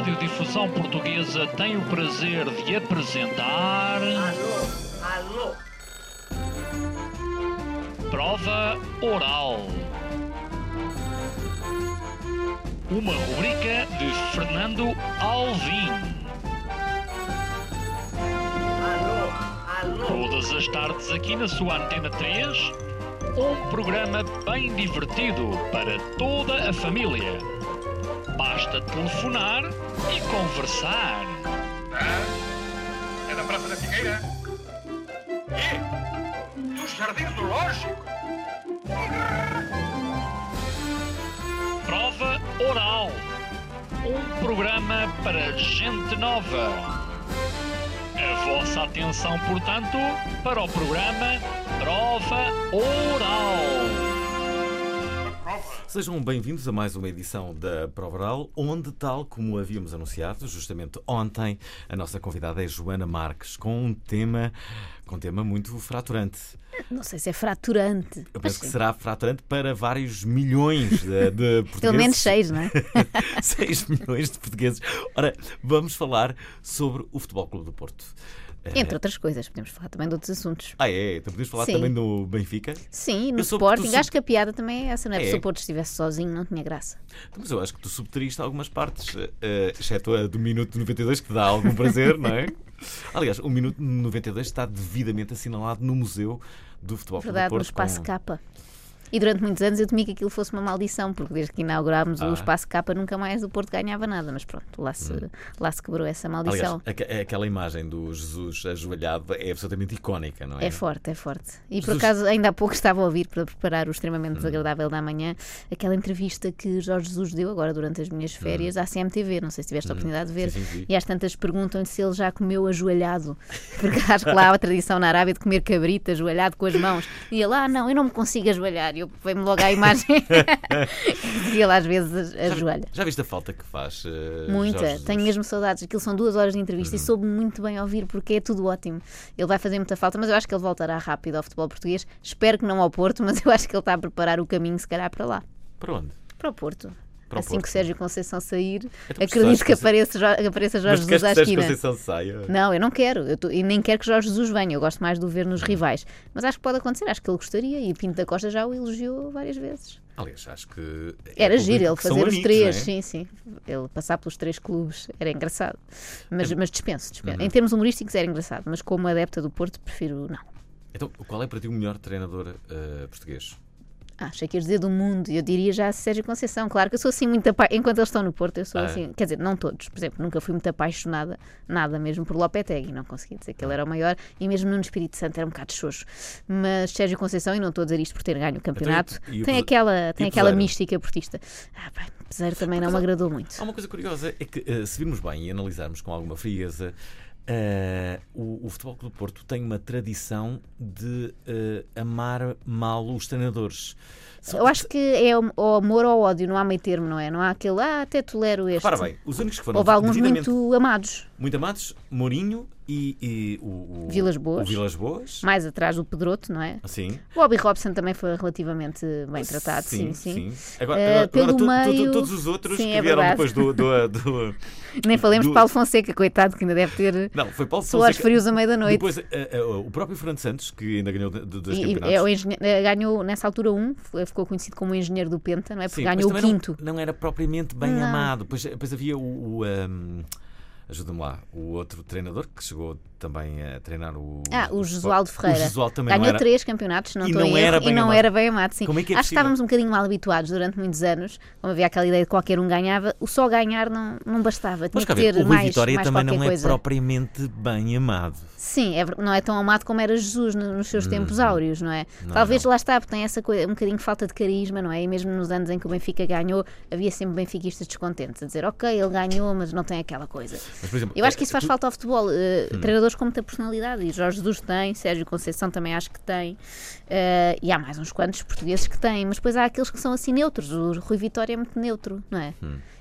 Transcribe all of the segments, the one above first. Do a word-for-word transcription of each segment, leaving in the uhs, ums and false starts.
Radiodifusão Portuguesa tem o prazer de apresentar... Alô, alô. Prova Oral. Uma rubrica de Fernando Alvim. Alô, alô. Todas as tardes aqui na sua Antena três, um programa bem divertido para toda a família. Basta telefonar e conversar. Ah, é da Praça da Figueira? E? Do Jardim Zoológico? Prova Oral. Um programa para gente nova. A vossa atenção, portanto, para o programa Prova Oral. Sejam bem-vindos a mais uma edição da Prova Oral, onde, tal como havíamos anunciado, justamente ontem, a nossa convidada é Joana Marques, com um tema, com um tema muito fraturante. Não sei se é fraturante. Eu penso que será fraturante para vários milhões de, de portugueses. Pelo menos seis, não é? seis milhões de portugueses. Ora, vamos falar sobre o Futebol Clube do Porto. Entre outras coisas, podemos falar também de outros assuntos. Ah, é? Então podemos falar Sim. também do Benfica? Sim, no Eu soube Sporting. que tu Acho que a piada também é essa, não é? É. Se o Porto estivesse sozinho, não tinha graça. Mas eu acho que tu subtraíste algumas partes, uh, exceto a do minuto noventa e dois, que dá algum prazer, não é? Aliás, o minuto noventa e dois está devidamente assinalado no Museu do Futebol Clube do Verdade, no Porto. Espaço com... Capa. E durante muitos anos eu temia que aquilo fosse uma maldição, porque desde que inaugurámos Ah. o Espaço Capa nunca mais o Porto ganhava nada. Mas pronto, lá se, Hum. lá se quebrou essa Aliás, maldição. aque- aquela imagem do Jesus ajoelhado é absolutamente icónica, não é? É forte, é forte. E por Jesus- acaso, ainda há pouco estava a ouvir, para preparar o extremamente Hum. desagradável da manhã, aquela entrevista que Jorge Jesus deu agora durante as minhas férias à C M T V. Não sei se tiveste a oportunidade de ver. Hum. Sim, sim, vi. E às tantas perguntam-lhe se ele já comeu ajoelhado. Porque acho que lá há a tradição na Arábia de comer cabrito ajoelhado com as mãos. E ele, ah, não, eu não me consigo ajoelhar. E eu veio-me logo à imagem que ele às vezes ajoelha. Já viste a falta que faz? uh, Muita, Jorge Jesus? tenho mesmo saudades. Aquilo são duas horas de entrevista e soube muito bem ouvir, porque é tudo ótimo. Ele vai fazer muita falta, mas eu acho que ele voltará rápido ao futebol português. Espero que não ao Porto, mas eu acho que ele está a preparar o caminho, se calhar, para lá, Para onde? para o Porto. Para o assim Porto. que Sérgio Conceição sair, Então, mas tu acredito achas que que- apareça, Jo- que apareça Mas Jorge queres Jesus à que Sérgio esquina. Conceição saia? Não, eu não quero, eu tô- e nem quero que Jorge Jesus venha. Eu gosto mais de o ver nos rivais. Mas acho que pode acontecer, acho que ele gostaria. E Pinto da Costa já o elogiou várias vezes. Aliás, acho que... é Era público giro ele que são fazer os amigos, três, não é? sim, sim. Ele passar pelos três clubes era engraçado. Mas, mas dispenso, dispenso. Uhum. Em termos humorísticos era engraçado, mas como adepta do Porto, prefiro não. Então, qual é para ti o melhor treinador uh, português? Ah, achei que ias dizer do mundo. Eu diria já Sérgio Conceição. Claro que eu sou assim muito apa... Enquanto eles estão no Porto, eu sou Ah, é? assim. Quer dizer, não todos. Por exemplo, nunca fui muito apaixonada, nada mesmo, por Lopetegui. Não consegui dizer que ele era o maior. E mesmo no Espírito Santo era um bocado xoxo. Mas Sérgio Conceição, e não estou a dizer isto por ter ganho o campeonato, Então, e- e o tem Pese- aquela, tem e o aquela Peseiro? mística portista. Ah, pá, Peseiro também não me agradou muito. Há uma coisa curiosa, é que uh, se virmos bem e analisarmos com alguma frieza, uh, o, o Futebol Clube do Porto tem uma tradição de uh, amar mal os treinadores. São- Eu acho que é o o amor ou ódio, não há meio termo, não é? Não há aquele, ah, até tolero este. Repara bem, os únicos que foram Houve alguns devidamente muito amados. muito amados, Mourinho e, e o, o Vilas Boas. o Vilas Boas. Mais atrás o Pedroto, não é? Sim. O Bobby Robson também foi relativamente bem tratado, sim, sim. Agora, Eh, agora- pelo agora to- to- meio- todos os outros sim, que é vieram verdade. depois do, do, do- Nem falemos do- de Paulo Fonseca, coitado, que ainda deve ter Não, foi Paulo suores Fonseca. frios à meia da noite. Depois, eh, eh, o próprio Fernando Santos, que ainda ganhou de- de- dois E- e campeonatos. é o engenhe- eh, ganhou nessa altura um, foi- ficou conhecido como o engenheiro do Penta, não é? Porque Sim, mas ganhou o também não- quinto. Não, era propriamente bem Não. amado. Depois, depois havia o. o, um, ajuda-me lá. O outro treinador que chegou também a treinar o. Ah, o Jesualdo O Ferreira. Jesualdo também não Ganhou era. três campeonatos, não E estou não em era erro, bem e não amado. era bem amado, sim. Como é que é Acho que possível? estávamos um bocadinho mal habituados durante muitos anos, como havia aquela ideia de qualquer um ganhava, o só ganhar não, não bastava, tinha Mas cá que ver, ter o Rui mais, Vitória mais também qualquer não é coisa. propriamente bem amado. Sim, é ver- não é tão amado como era Jesus no- nos seus tempos áureos, não é? Hum. Não, Talvez não. lá está, porque tem essa coisa, um bocadinho de falta de carisma, não é? E mesmo nos anos em que o Benfica ganhou, havia sempre benfiquistas descontentes, a dizer, ok, ele ganhou, mas não tem aquela coisa. Mas, por exemplo, Eu acho que isso eh, faz tu- falta ao futebol. eh, Hum. Treinadores com muita personalidade, e Jorge Jesus tem, Sérgio Conceição também acho que tem, eh, e há mais uns quantos portugueses que têm, mas depois há aqueles que são assim neutros. O Rui Vitória é muito neutro, não é? Hum.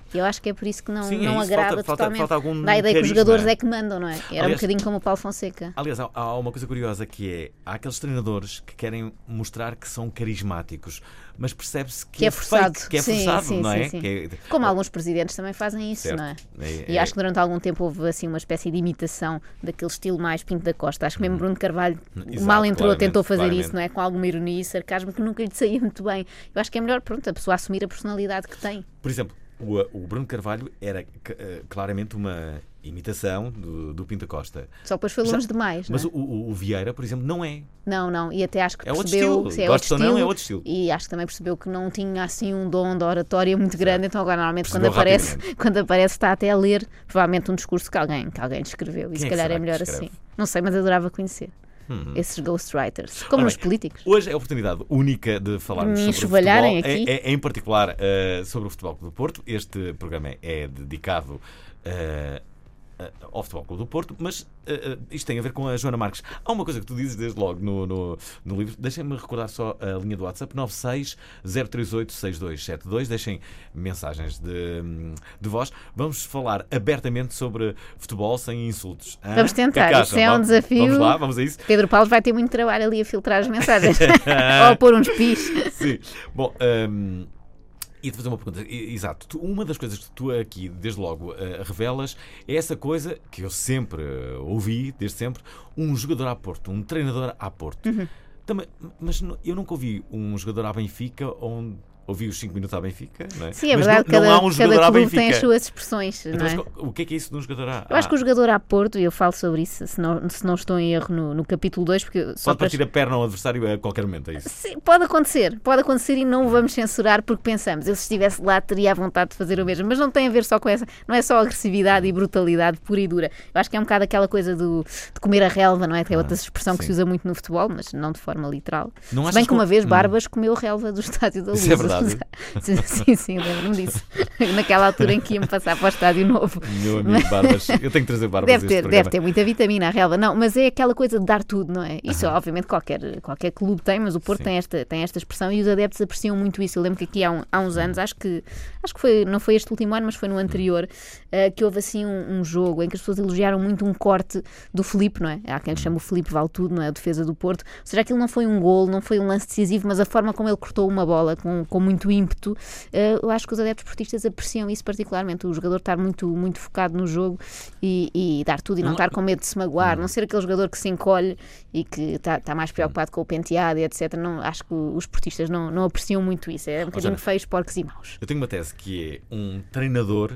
Eu acho que é por isso que não, Sim, é não isso, agrada falta- falta- totalmente. falta algum Dá a ideia que os carisma. jogadores é que mandam, não é? Era um Aliás- bocadinho como o Paulo Fonseca. Aliás, há, há uma coisa curiosa que é, há aqueles treinadores que querem mostrar que são carismáticos, mas percebe-se que, Que é forçado. fake, que é Sim, forçado, sim, não sim, é? sim. Que é- Como alguns presidentes também fazem isso, Certo. não é? É- E é- acho que durante algum tempo houve assim uma espécie de imitação daquele estilo mais Pinto da Costa. Acho que mesmo Bruno Carvalho Exato, mal entrou, claramente, tentou fazer claramente. isso, não é? Com alguma ironia e sarcasmo que nunca lhe saía muito bem. Eu acho que é melhor, pronto, a pessoa assumir a personalidade que tem. Por exemplo, o, o Bruno Carvalho era eh, claramente uma imitação do, do Pinto da Costa. Só depois foi Já- longe demais, não é? Mas o, o- o Vieira, por exemplo, não é. Não, não, e até acho que É outro percebeu estilo. se é Gosto outro ou não, estilo, é outro estilo. e acho que também percebeu que não tinha assim um dom de oratória muito grande, então agora normalmente quando Percebeu aparece, rapidamente. quando aparece está até a ler provavelmente um discurso que alguém, que alguém escreveu, e Quem se é que calhar será é que melhor escreve? assim. Não sei, mas adorava conhecer esses ghostwriters, como Ora nos bem, políticos. Hoje é a oportunidade única de falarmos Me sobre o enxovalharem futebol, aqui. é- é- em particular eh, sobre o Futebol Clube do Porto. Este programa é dedicado eh, eh, ao Futebol Clube do Porto, mas eh, eh, isto tem a ver com a Joana Marques. Há uma coisa que tu dizes desde logo no, no, no livro. Deixem-me recordar só a linha do WhatsApp: nove seis zero três oito seis dois sete dois. Deixem mensagens de, de voz. Vamos falar abertamente sobre futebol sem insultos. Hã? Vamos O que é que tentar, acham? isso é um Vamos- desafio. Vamos lá, vamos a isso. Pedro Paulo vai ter muito trabalho ali a filtrar as mensagens ou a pôr uns pis. Sim. Bom, hum, e-te fazer uma pergunta. I- Exato. Tu- uma das coisas que tu aqui, desde logo, eh, revelas é essa coisa que eu sempre eh, ouvi, desde sempre, um jogador à Porto, um treinador à Porto. Uhum. Também, mas nu- eu nunca ouvi um jogador à Benfica onde ouvi os cinco minutos à Benfica, não é? Sim, é Mas verdade, não, não cada, há um jogador cada à clube Benfica. tem as suas expressões, Então, não é? mas co- o que é que é isso de um jogador à Eu acho que o à- jogador a Porto, e eu falo sobre isso, se não, se não estou em erro no, no capítulo dois, porque só Pode para... partir a perna ao adversário a qualquer momento, é isso? Sim, pode acontecer, pode acontecer e não o vamos censurar porque pensamos, eu se estivesse lá teria a vontade de fazer o mesmo, mas não tem a ver só com essa, não é só agressividade e brutalidade pura e dura. Eu acho que é um bocado aquela coisa do, de comer a relva, não é? Que é outra expressão que sim. se usa muito no futebol, mas não de forma literal. Não Se achas bem que uma que- vez Hum. Barbas comeu relva do Estádio da Luz. Isso é verdade? sim, sim, sim, lembro-me disso. Naquela altura em que ia-me passar para o Estádio Novo. Meu amigo Barbas, eu tenho que trazer Barbas a Deve este ter, programa. deve ter muita vitamina a relva. Não, mas é aquela coisa de dar tudo, não é? Isso, obviamente, qualquer, qualquer clube tem, mas o Porto Sim. tem esta, tem esta expressão e os adeptos apreciam muito isso. Eu lembro que aqui há, um- há uns anos, acho que, acho que foi, não foi este último ano, mas foi no anterior, eh, que houve assim um, um jogo em que as pessoas elogiaram muito um corte do Filipe, não é? Há quem lhe chama o Filipe vale tudo, não é? A defesa do Porto. Ou seja, aquilo não foi um gol, não foi um lance decisivo, mas a forma como ele cortou uma bola com, com muito ímpeto, eh, eu acho que os adeptos portistas apreciam isso particularmente. O jogador estar muito, muito focado no jogo e, e dar tudo e não Não- estar com medo de se magoar, não ser aquele jogador que se encolhe e que está, está mais preocupado com o penteado e etcétera. Não, acho que os portistas não, não apreciam muito isso. É um bocadinho Jana, feios, porcos e maus. Eu tenho uma tese que é um treinador,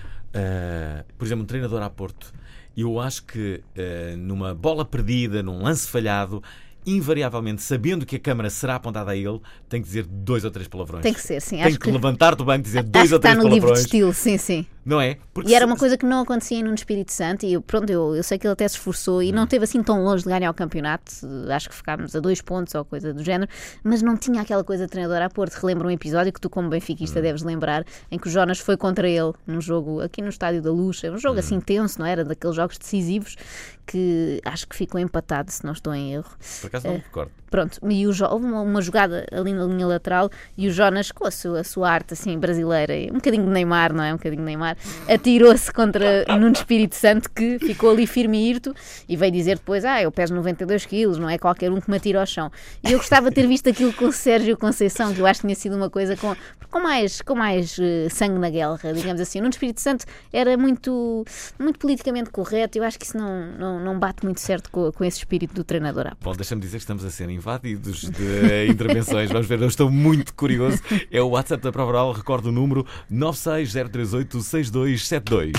ah, por exemplo, um treinador à Porto. Eu acho que ah, numa bola perdida, num lance falhado, invariavelmente, sabendo que a câmara será apontada a ele, tem que dizer dois ou três palavrões. Tem que ser, sim. Tem Acho que, que, levantar do banco e dizer acho dois que ou está três no livro de palavrões. estilo, sim, sim. Não é? Porque E era se- uma coisa que não acontecia no Espírito Santo e eu, pronto, eu, eu sei que ele até se esforçou e não esteve assim tão longe de ganhar o campeonato, acho que ficámos a dois pontos ou coisa do género, mas não tinha aquela coisa de treinador a Porto. Relembro um episódio que tu como benfiquista deves lembrar, em que o Jonas foi contra ele num jogo aqui no Estádio da Luz, um jogo assim tenso, não era? Daqueles jogos decisivos que acho que ficou empatado, se não estou em erro. Por acaso não me recordo. Pronto, e o Jo- houve uma, uma jogada ali na linha lateral e o Jonas, com a sua, a sua arte assim brasileira, um bocadinho de Neymar, não é? Um bocadinho de Neymar, atirou-se contra Nuno Espírito Santo, que ficou ali firme e hirto e veio dizer depois: Ah, eu peso noventa e dois quilos, não é qualquer um que me atira ao chão. E eu gostava de ter visto aquilo com o Sérgio Conceição, que eu acho que tinha sido uma coisa com, com mais, com mais eh, sangue na guerra, digamos assim. O Nuno Espírito Santo era muito, muito politicamente correto, eu acho que isso não, não, não bate muito certo com, com esse espírito do treinador. à Bom, deixa-me dizer que estamos a ser invadidos de intervenções. Vamos ver, eu estou muito curioso. É o WhatsApp da Prova Oral, recordo o número nove seis zero três oito seis dois sete dois.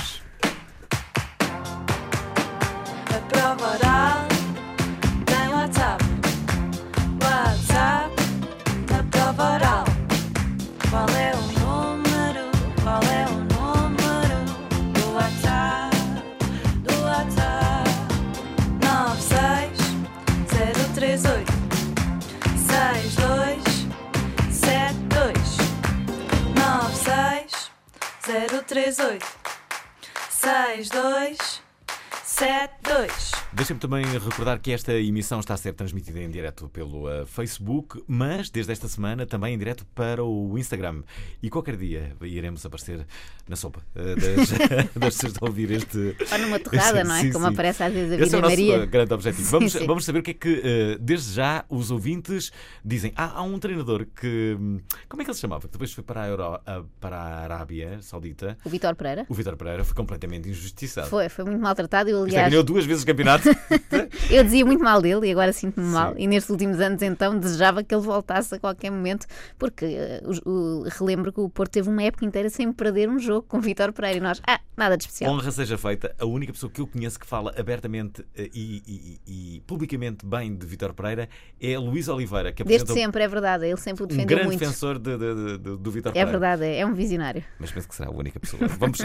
A prova oral tem WhatsApp. WhatsApp da prova oral. Qual é o número? Qual é o número do WhatsApp? Do WhatsApp. nove seis zero três oito seis dois sete dois. nove seis zero três oito seis dois sete dois. Deixem-me também recordar que esta emissão está a ser transmitida em direto pelo uh, Facebook, mas desde esta semana também em direto para o Instagram. E qualquer dia iremos aparecer na sopa uh, das, das pessoas a ouvir este... Ou numa torrada, este, não é? sim, Como sim. aparece às vezes a Esse Virgem é o nosso Maria. uh, grande objetivo. Sim, Vamos, sim. vamos saber o que é que, uh, desde já, os ouvintes dizem. Ah, há um treinador que... hum, Como é que ele se chamava? Que depois foi para a, Euro, uh, para a Arábia Saudita. O Vítor Pereira. O Vítor Pereira foi completamente injustiçado. Foi, foi muito maltratado. Eu, Isto é, aliás, ganhou duas vezes o campeonato. eu dizia muito mal dele e agora sinto-me Sim. mal. E nestes últimos anos, então, desejava que ele voltasse a qualquer momento, porque uh, o, o, relembro que o Porto teve uma época inteira sem perder um jogo com o Vítor Pereira e nós, ah, nada de especial. Honra seja feita, a única pessoa que eu conheço que fala abertamente eh, e, e- e publicamente bem de Vítor Pereira é Luís Oliveira, que Desde apresenta sempre, é verdade. Ele sempre o um defendeu grande muito. defensor de- de- de- do Vítor É Pereira. verdade, é um visionário. Mas penso que será a única pessoa. Vamos,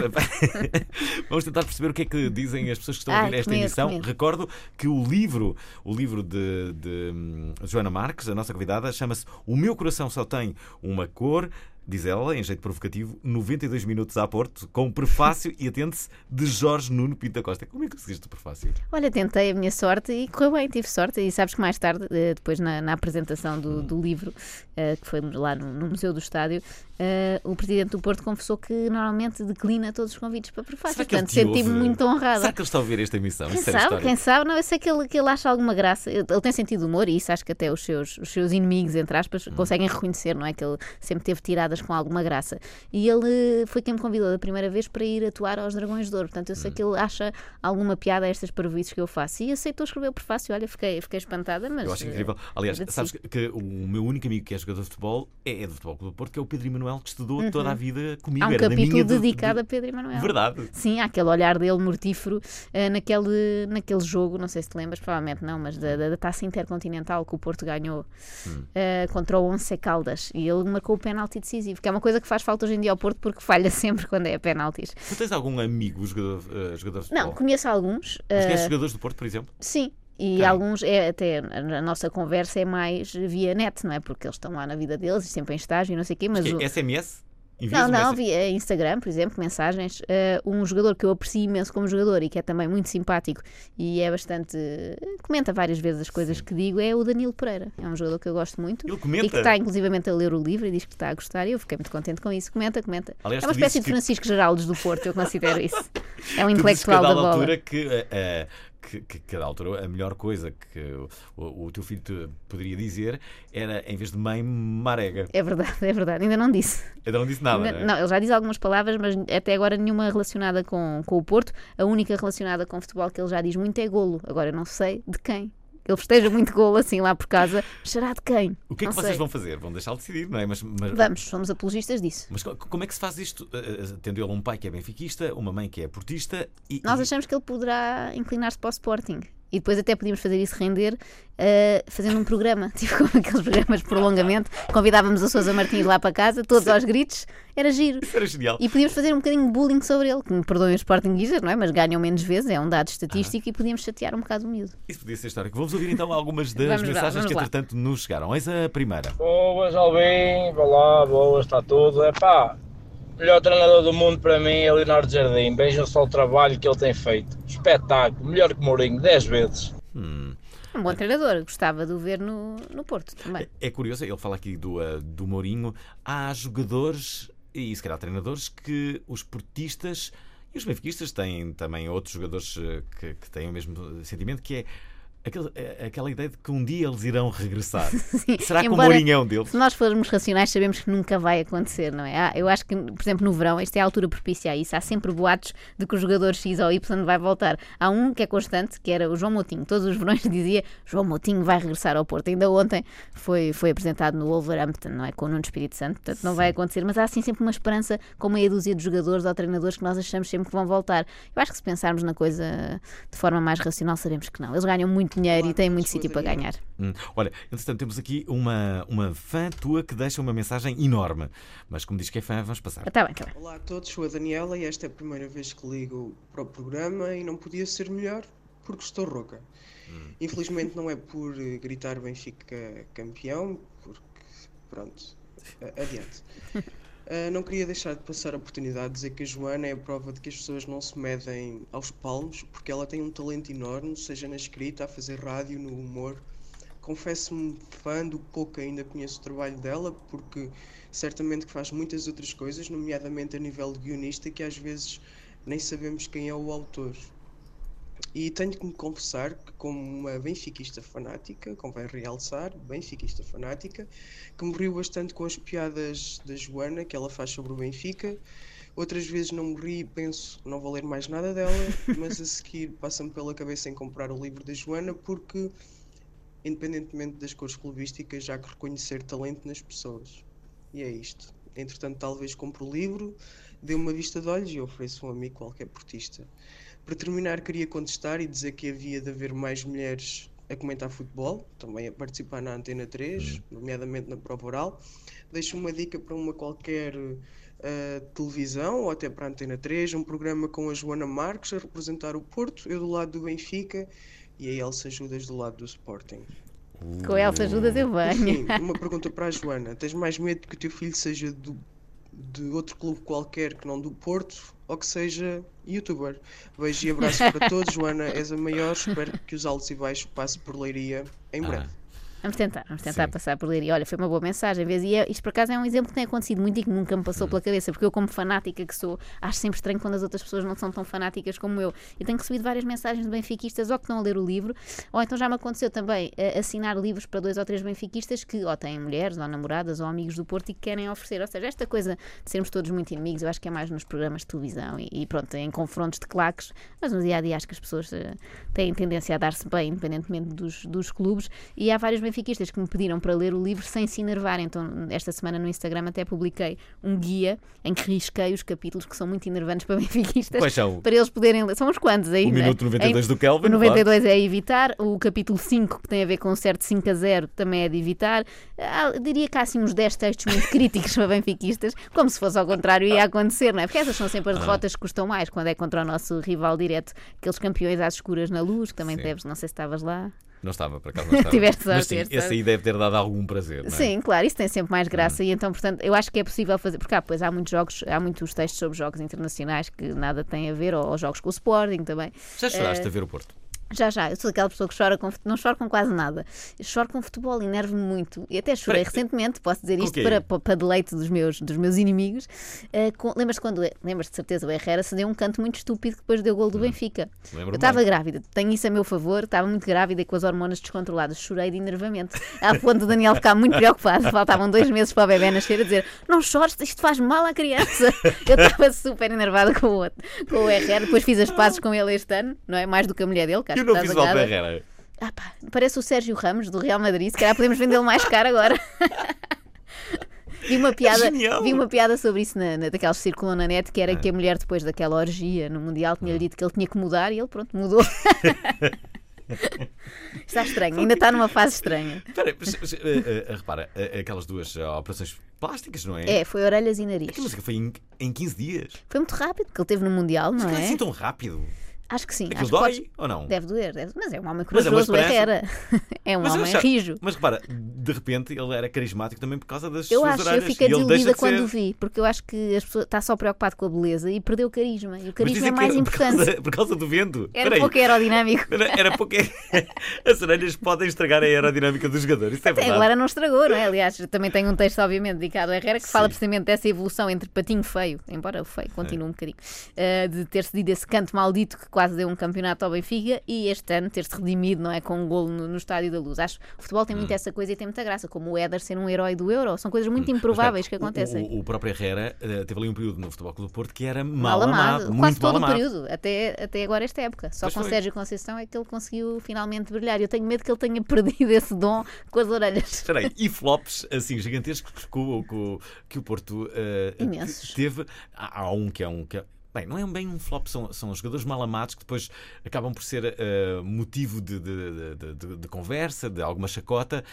vamos tentar perceber o que é que dizem as pessoas que estão a Ai, ouvir esta que medo, emissão. que medo. Recordo que o livro, o livro de, de hum, Joana Marques, a nossa convidada, chama-se O Meu Coração Só Tem Uma Cor. Diz ela, em jeito provocativo, noventa e dois minutos a Porto, com o prefácio, e atente-se, de Jorge Nuno Pinto da Costa. Como é que conseguiste o prefácio? Olha, tentei a minha sorte e correu bem, tive sorte. E sabes que mais tarde, eh, depois na, na apresentação do, do livro, eh, que foi lá no, no Museu do Estádio, eh, o presidente do Porto confessou que normalmente declina todos os convites para prefácio. Será que ele Portanto, te senti-me ouve? muito honrada. Será que ele está a ouvir esta emissão? Quem Isso era sabe, história. quem sabe, não, eu sei que ele, que ele acha alguma graça. Ele ele tem sentido de humor e isso acho que até os seus, os seus inimigos, entre aspas, Hum. conseguem reconhecer, não é? Que ele sempre teve tiradas com alguma graça. E ele foi quem me convidou da primeira vez para ir atuar aos Dragões de Ouro. Portanto, eu Hum. sei que ele acha alguma piada a estas parvoíces que eu faço. E aceitou escrever o prefácio. Olha, fiquei, fiquei espantada, mas. Eu acho incrível. Aliás, agradeci. sabes que, que o meu único amigo que é jogador de futebol é, é do Futebol Clube do Porto, que é o Pedro Emanuel, que estudou toda a vida comigo. Há um Era da capítulo minha de- dedicado de- a Pedro Emanuel. Verdade. Sim, há aquele olhar dele mortífero eh, naquele, naquele jogo, não sei se te lembras, provavelmente não, mas da, da, da Taça Intercontinental que o Porto ganhou Hum. eh, contra o Once Caldas e ele marcou o penalti decisivo, que é uma coisa que faz falta hoje em dia ao Porto porque falha sempre quando é penaltis. Tu tens algum amigo jogador, eh, jogador de futebol? Não, conheço alguns, Mas eh, conheces jogadores do Porto, por exemplo? sim. E Quem? alguns, é até a nossa conversa é mais via net, não é? Porque eles estão lá na vida deles e sempre em estágio e não sei o quê, mas Que o- é S M S? Envias Não, um não, message? via Instagram, por exemplo, mensagens. Uh, um jogador que eu aprecio imenso como jogador e que é também muito simpático e é bastante. Comenta várias vezes as coisas que digo, é o Danilo Pereira. É um jogador que eu gosto muito. Ele comenta? E que está inclusivamente a ler o livro e diz que está a gostar e eu fiquei muito contente com isso. Comenta, comenta. Aliás, é uma tu espécie dizes de que- Francisco Geraldes do Porto, eu considero isso. É um Tu dizes que intelectual a da dada bola. altura que, eh, eh, que, que, que a da altura a melhor coisa que o, o teu filho te poderia dizer era, em vez de mãe, marega. É verdade, é verdade. Ainda não disse. Ainda não disse nada, Ainda- não é? não, ele já diz algumas palavras, mas até agora nenhuma relacionada com, com o Porto. A única relacionada com futebol que ele já diz muito é golo. Agora eu não sei de quem. Ele festeja muito golo assim lá por casa. Será de quem? O que é Não que vocês sei. vão fazer? Vão deixá-lo decidir, não é? Mas, mas, Vamos, somos apologistas disso. mas co- como é que se faz isto? eh, eh, Tendo ele um pai que é benfiquista, uma mãe que é portista e... Nós e- achamos que ele poderá inclinar-se para o Sporting. E depois até podíamos fazer isso render uh, fazendo um programa, tipo como aqueles programas de prolongamento. Convidávamos a Sousa Martins lá para casa, todos aos gritos, era giro. Isso era genial. E podíamos fazer um bocadinho de bullying sobre ele, que me perdoem os Sportinguistas, não é? Mas ganham menos vezes, é um dado estatístico e podíamos chatear um bocado o miúdo. Isso podia ser histórico. Vamos ouvir então algumas das Vamos lá, mensagens vamos que lá. entretanto nos chegaram. Eis a primeira. Boas, Alvin, olá, boas, está tudo. É pá, o melhor treinador do mundo para mim é Leonardo Jardim. Vejam só o trabalho que ele tem feito. Espetáculo, melhor que Mourinho, dez vezes. Hum. Um bom treinador, gostava de o ver no, no Porto também. É curioso, ele fala aqui do, uh, do Mourinho. Há jogadores e se calhar treinadores que os portistas e os benfiquistas têm também outros jogadores uh, que, que têm o mesmo sentimento, que é aquele, eh, aquela ideia de que um dia eles irão regressar. Será que o Embora- Mourinho é um deles? Se nós formos racionais, sabemos que nunca vai acontecer, não é? Ah, eu acho que, por exemplo, no verão, esta é a altura propícia a isso. Há sempre boatos de que o jogador X ou Y vai voltar. Há um que é constante, que era o João Moutinho. Todos os verões dizia João Moutinho vai regressar ao Porto. Ainda ontem foi, foi apresentado no Wolverhampton, não é? Com o Nuno Espírito Santo, portanto não vai acontecer. Mas há assim sempre uma esperança com meia dúzia de jogadores ou treinadores que nós achamos sempre que vão voltar. Eu acho que se pensarmos na coisa de forma mais racional, sabemos que não. Eles ganham muito dinheiro e têm muito sítio para ganhar. Hum. Olha, entretanto temos aqui uma, uma fã tua que deixa uma mensagem enorme. Mas como diz que é fã, vamos passar. Está bem, está bem. Olá a todos, sou a Daniela e esta é a primeira vez que ligo para o programa e não podia ser melhor porque estou rouca. Infelizmente não é por eh, gritar Benfica campeão, porque pronto, a- adiante. Uh, não queria deixar de passar a oportunidade de dizer que a Joana é a prova de que as pessoas não se medem aos palmos, porque ela tem um talento enorme, seja na escrita, a fazer rádio, no humor. Confesso-me fã do pouco que ainda conheço o trabalho dela, porque certamente que faz muitas outras coisas, nomeadamente a nível de guionista, que às vezes nem sabemos quem é o autor. E tenho que me confessar que, como uma benfiquista fanática, convém realçar, benfiquista fanática, que me rio bastante com as piadas da Joana que ela faz sobre o Benfica. Outras vezes não me ri e penso não vou ler mais nada dela, mas a seguir passa-me pela cabeça em comprar o livro da Joana, porque, independentemente das cores clubísticas, já que reconhecer talento nas pessoas. E é isto. Entretanto, talvez compre o livro, dê uma vista de olhos e ofereço um amigo qualquer portista. Para terminar, queria contestar e dizer que havia de haver mais mulheres a comentar futebol, também a participar na Antena três, hum. nomeadamente na prova oral. Deixo uma dica para uma qualquer uh, televisão ou até para a Antena três, um programa com a Joana Marques a representar o Porto, eu do lado do Benfica e a Elsa Judas do lado do Sporting. Com a Elsa Judas eu venho. Enfim, uma pergunta para a Joana. Tens mais medo que o teu filho seja do, de outro clube qualquer que não do Porto ou que seja youtuber? Beijos e abraços para todos. Joana, és a maior. Espero que os altos e baixos passem por Leiria em breve. Ah. Vamos tentar, vamos tentar Sim. passar por ler. E olha, foi uma boa mensagem. Vês? E é, isto por acaso é um exemplo que tem acontecido muito e que nunca me passou Hum. pela cabeça, porque eu, como fanática que sou, acho sempre estranho quando as outras pessoas não são tão fanáticas como eu. E tenho recebido várias mensagens de benfiquistas ou que estão a ler o livro, ou então já me aconteceu também uh, assinar livros para dois ou três benfiquistas que ou têm mulheres, ou namoradas, ou amigos do Porto e que querem oferecer. Ou seja, esta coisa de sermos todos muito inimigos, eu acho que é mais nos programas de televisão e, e pronto, em confrontos de claques, mas no dia a dia acho que as pessoas uh, têm tendência a dar-se bem, independentemente dos, dos clubes. E há vários benfiquistas que me pediram para ler o livro sem se enervar. Então, esta semana no Instagram até publiquei um guia em que risquei os capítulos que são muito enervantes para benfiquistas. Quais são? Para eles poderem ler. São uns quantos aí. O minuto noventa e dois em, do Kelvin. O noventa e dois claro. É evitar. O capítulo cinco, que tem a ver com um certo cinco a zero, também é de evitar. Ah, diria que há assim uns dez textos muito críticos para benfiquistas, como se fosse ao contrário ia acontecer, não é? Porque essas são sempre as derrotas que custam mais, quando é contra o nosso rival direto, aqueles campeões às escuras na luz, que também Sim. deves, não sei se estavas lá. Não estava, por acaso não estava. Tiveste sorte, Mas sim, tiveste esse sorte. aí deve ter dado algum prazer, não é? Sim, claro, isso tem sempre mais graça. Hum. E então, portanto, eu acho que é possível fazer, porque há, pois, há muitos jogos, há muitos textos sobre jogos internacionais que nada têm a ver, ou, ou jogos com o Sporting também. Já choraste uh, a ver o Porto? Já, já, eu sou daquela pessoa que chora com, não choro com quase nada. Eu choro com futebol, enervo-me muito. E até chorei Peraí, recentemente, posso dizer isto, para, para, para deleite dos meus, dos meus inimigos. Uh, com, lembras-te quando, lembras-te de certeza, o Herrera se deu um canto muito estúpido que depois deu o gol do hum, Benfica. Eu estava grávida, tenho isso a meu favor, estava muito grávida e com as hormonas descontroladas, chorei de enervamento. Ao ponto do Daniel ficar muito preocupado, faltavam dois meses para o bebê nascer, a dizer: não chores, isto faz mal à criança. Eu estava super enervada com o outro, com o Herrera, depois fiz as pazes com ele este ano, não é? Mais do que a mulher dele, que acho que está zangada. Ah, pá, parece o Sérgio Ramos do Real Madrid, se calhar podemos vendê-lo mais caro agora. Vi uma piada, vi uma piada sobre isso na, na, daqueles que circulam na net, que era ah. que a mulher, depois daquela orgia no Mundial, tinha-lhe dito que ele tinha que mudar e ele, pronto, mudou. Está estranho, ainda está numa fase estranha. Espera, mas, mas, uh, uh, repara, uh, aquelas duas uh, operações plásticas, não é? É, foi orelhas e nariz. É que a música foi em, em quinze dias. Foi muito rápido, porque ele teve no Mundial, não mas é? Assim tão rápido. Acho que sim. Aquilo acho dói que podes... ou não? Deve doer, deve... mas é um homem Mas é corajoso, uma o Herrera. É um mas homem achava... rijo. Mas repara, de repente ele era carismático também por causa das eu suas acho, orelhas. Eu fiquei desiludida de quando ser... o vi, porque eu acho que as pessoas... está só preocupado com a beleza e perdeu o carisma. E o carisma é mas mais que importante. Por causa, por causa do vento. Era pouco aerodinâmico. Era, era pouco... As orelhas podem estragar a aerodinâmica do jogador. Isso é Até verdade. agora não estragou, não é? Aliás, também tenho um texto, obviamente, dedicado ao Herrera, que Sim. fala precisamente dessa evolução entre patinho feio, embora o feio continue um bocadinho, uh, de ter cedido esse canto maldito que quase deu um campeonato ao Benfica e este ano ter-se redimido, não é? Com um golo no, no Estádio da Luz. Acho que o futebol tem muito hum. essa coisa e tem muita graça, como o Éder ser um herói do Euro. São coisas muito improváveis que acontecem. O, o, o próprio Herrera uh, teve ali um período no Futebol Clube do Porto que era mal, mal amado. amado. Muito Quase mal todo amado. o período, até, até agora esta época. Só pois com foi. Sérgio Conceição é que ele conseguiu finalmente brilhar. Eu tenho medo que ele tenha perdido esse dom com as orelhas. Espera aí, e flops assim gigantescos que, que, que o Porto uh, Imensos. teve. Há, há um que é um... Que é... Bem, não é bem um flop, são, são jogadores mal amados que depois acabam por ser uh, motivo de, de, de, de, de conversa, de alguma chacota.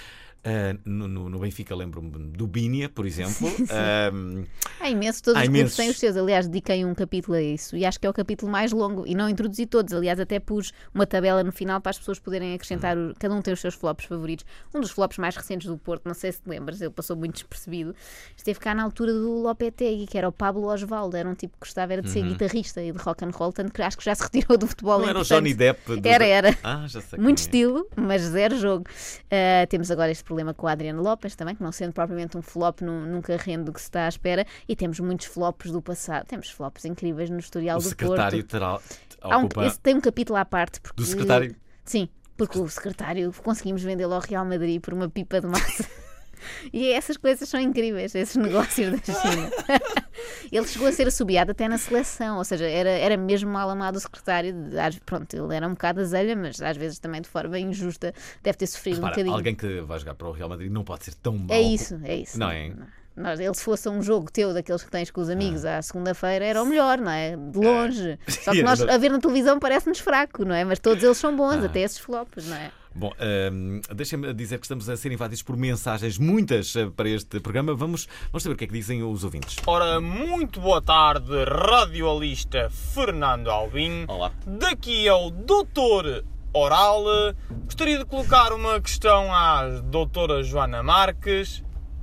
Uh, no, no, no Benfica lembro-me do Bínia, por exemplo. Uh, Há imensos, todos há os imensos. clubes têm os seus. Aliás, dediquei um capítulo a isso e acho que é o capítulo mais longo e não introduzi todos. Aliás, até pus uma tabela no final para as pessoas poderem acrescentar, o, cada um tem os seus flops favoritos. Um dos flops mais recentes do Porto, não sei se te lembras, ele passou muito despercebido, esteve cá na altura do Lopetegui, que era o Pablo Osvaldo, era um tipo que gostava era de ser Uhum. guitarrista e de rock and roll, tanto que acho que já se retirou do futebol. Não era o entretanto. Johnny Depp? Do... Era, era. Ah, já sei Muito quem é. estilo, mas zero jogo. Uh, temos agora este problema com o Adriano Lopes também, que não sendo propriamente um flop, nu- nunca rende do que se está à espera. E temos muitos flops do passado. Temos flops incríveis no historial O do secretário Porto. terá, Há um, ocupa... esse tem um capítulo à parte. Porque, Do secretário? Sim, porque o secretário conseguimos vendê-lo ao Real Madrid por uma pipa de massa. E essas coisas são incríveis, esses negócios da China. Ele chegou a ser assobiado até na seleção, ou seja, era, era mesmo mal amado o secretário. De- às- Pronto, ele era um bocado azelha, mas às vezes também de forma injusta deve ter sofrido um Repara, bocadinho. alguém que vai jogar para o Real Madrid não pode ser tão mau. É isso, é isso. Não é? Nós, ele se fosse um jogo teu, daqueles que tens com os amigos Ah. à segunda-feira, era o melhor, não é? De longe. Só que nós, Era- a ver na televisão parece-nos fraco, não é? Mas todos eles são bons, Ah. até esses flops, não é? Bom, hum, deixem-me dizer que estamos a ser invadidos por mensagens, muitas eh, para este programa. Vamos, vamos saber o que é que dizem os ouvintes. Ora, muito boa tarde, radialista Fernando Alvim. Olá. Daqui é o doutor Oral. Gostaria de colocar uma questão à doutora Joana Marques.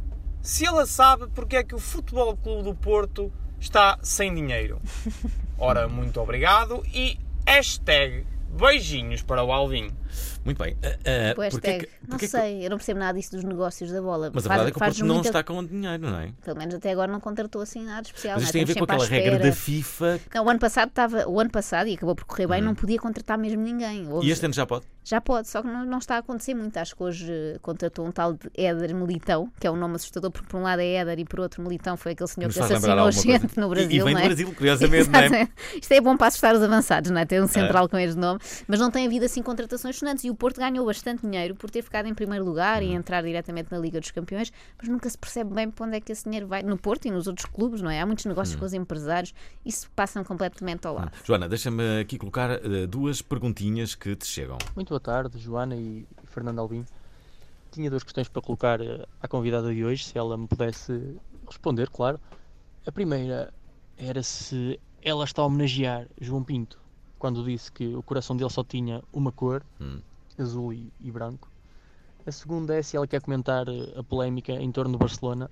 Se ela sabe porque é que o Futebol Clube do Porto está sem dinheiro. Ora, muito obrigado e hashtag beijinhos para o Alvim. Muito bem. Uh, uh, O hashtag, porque é que- não porque é que- sei, eu não percebo nada disso dos negócios da bola. Mas a Faz- verdade é que o faz Porto não muita- está com dinheiro, não é? Pelo menos até agora não contratou assim nada especial. Mas não é? isto tem a ver Estamos com aquela sempre à regra da espera. FIFA. Não, o ano passado estava, o ano passado, e acabou por correr bem, não podia contratar mesmo ninguém. Houve- E este ano já pode? Já pode, só que não, não está a acontecer muito. Acho que hoje eh, contratou um tal de Éder Militão, que é um nome assustador, porque por um lado é Éder e por outro Militão foi aquele senhor Nos que faz lembrar assassinou alguma gente coisa. no E- Brasil. e vem não do é? Brasil, curiosamente, não é? Exato. Isto é bom para assustar os avançados, não é? Ter um central com este nome, mas não tem havido assim contratações sonantes. E o Porto ganhou bastante dinheiro por ter ficado em primeiro lugar Hum. e entrar diretamente na Liga dos Campeões, mas nunca se percebe bem para onde é que esse dinheiro vai. No Porto e nos outros clubes, não é? Há muitos Hum. negócios com os empresários, isso passam completamente ao lado. Joana, deixa-me aqui colocar eh, duas perguntinhas que te chegam. Muito boa tarde, Joana e Fernando Alvim. Tinha duas questões para colocar eh, à convidada de hoje, se ela me pudesse responder, claro. A primeira era se ela está a homenagear João Pinto quando disse que o coração dele só tinha uma cor, Hum. azul e, e branco. A segunda é se ela quer comentar eh, a polémica em torno do Barcelona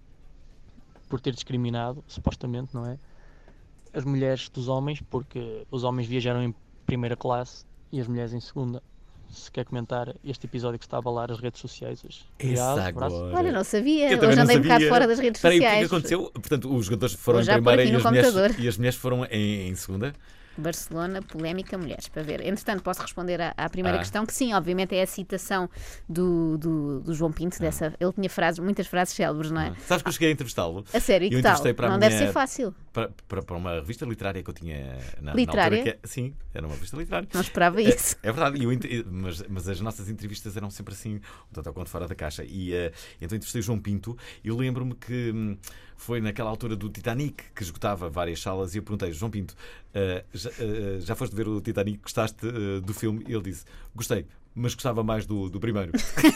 por ter discriminado, supostamente, não é? As mulheres dos homens, porque os homens viajaram em primeira classe e as mulheres em segunda. Se quer comentar este episódio que está a abalar as redes sociais hoje. Essa Obrigado, abraço. agora. Olha, não sabia. Eu também Hoje não andei um bocado sabia. fora das redes Espera aí, o que é sociais. que aconteceu? Portanto, os jogadores foram Vou em já pôr primeira aqui e no as, mulheres, computador. e as mulheres foram em, em segunda? Barcelona, polémica, mulheres, para ver. Entretanto, posso responder à, à primeira Ah. questão, que sim, obviamente é a citação do, do, do João Pinto, dessa, ele tinha frases, muitas frases célebres, não é? Sabes que eu cheguei a entrevistá-lo? A sério, e Eu que tal? entrevistei para a Não minha- deve ser fácil. Para, para, para uma revista literária que eu tinha na, Literária? na altura. Que, sim, era uma revista literária. Não esperava É- isso. É, verdade, e eu ent- mas, mas as nossas entrevistas eram sempre assim, um tanto ao quanto fora da caixa. E eh, então entrevistei o João Pinto. Eu lembro-me que hum, foi naquela altura do Titanic, que esgotava várias salas, e eu perguntei, João Pinto, eh, já, eh, já foste ver o Titanic? Gostaste eh, do filme? E ele disse, gostei, mas gostava mais do, do primeiro.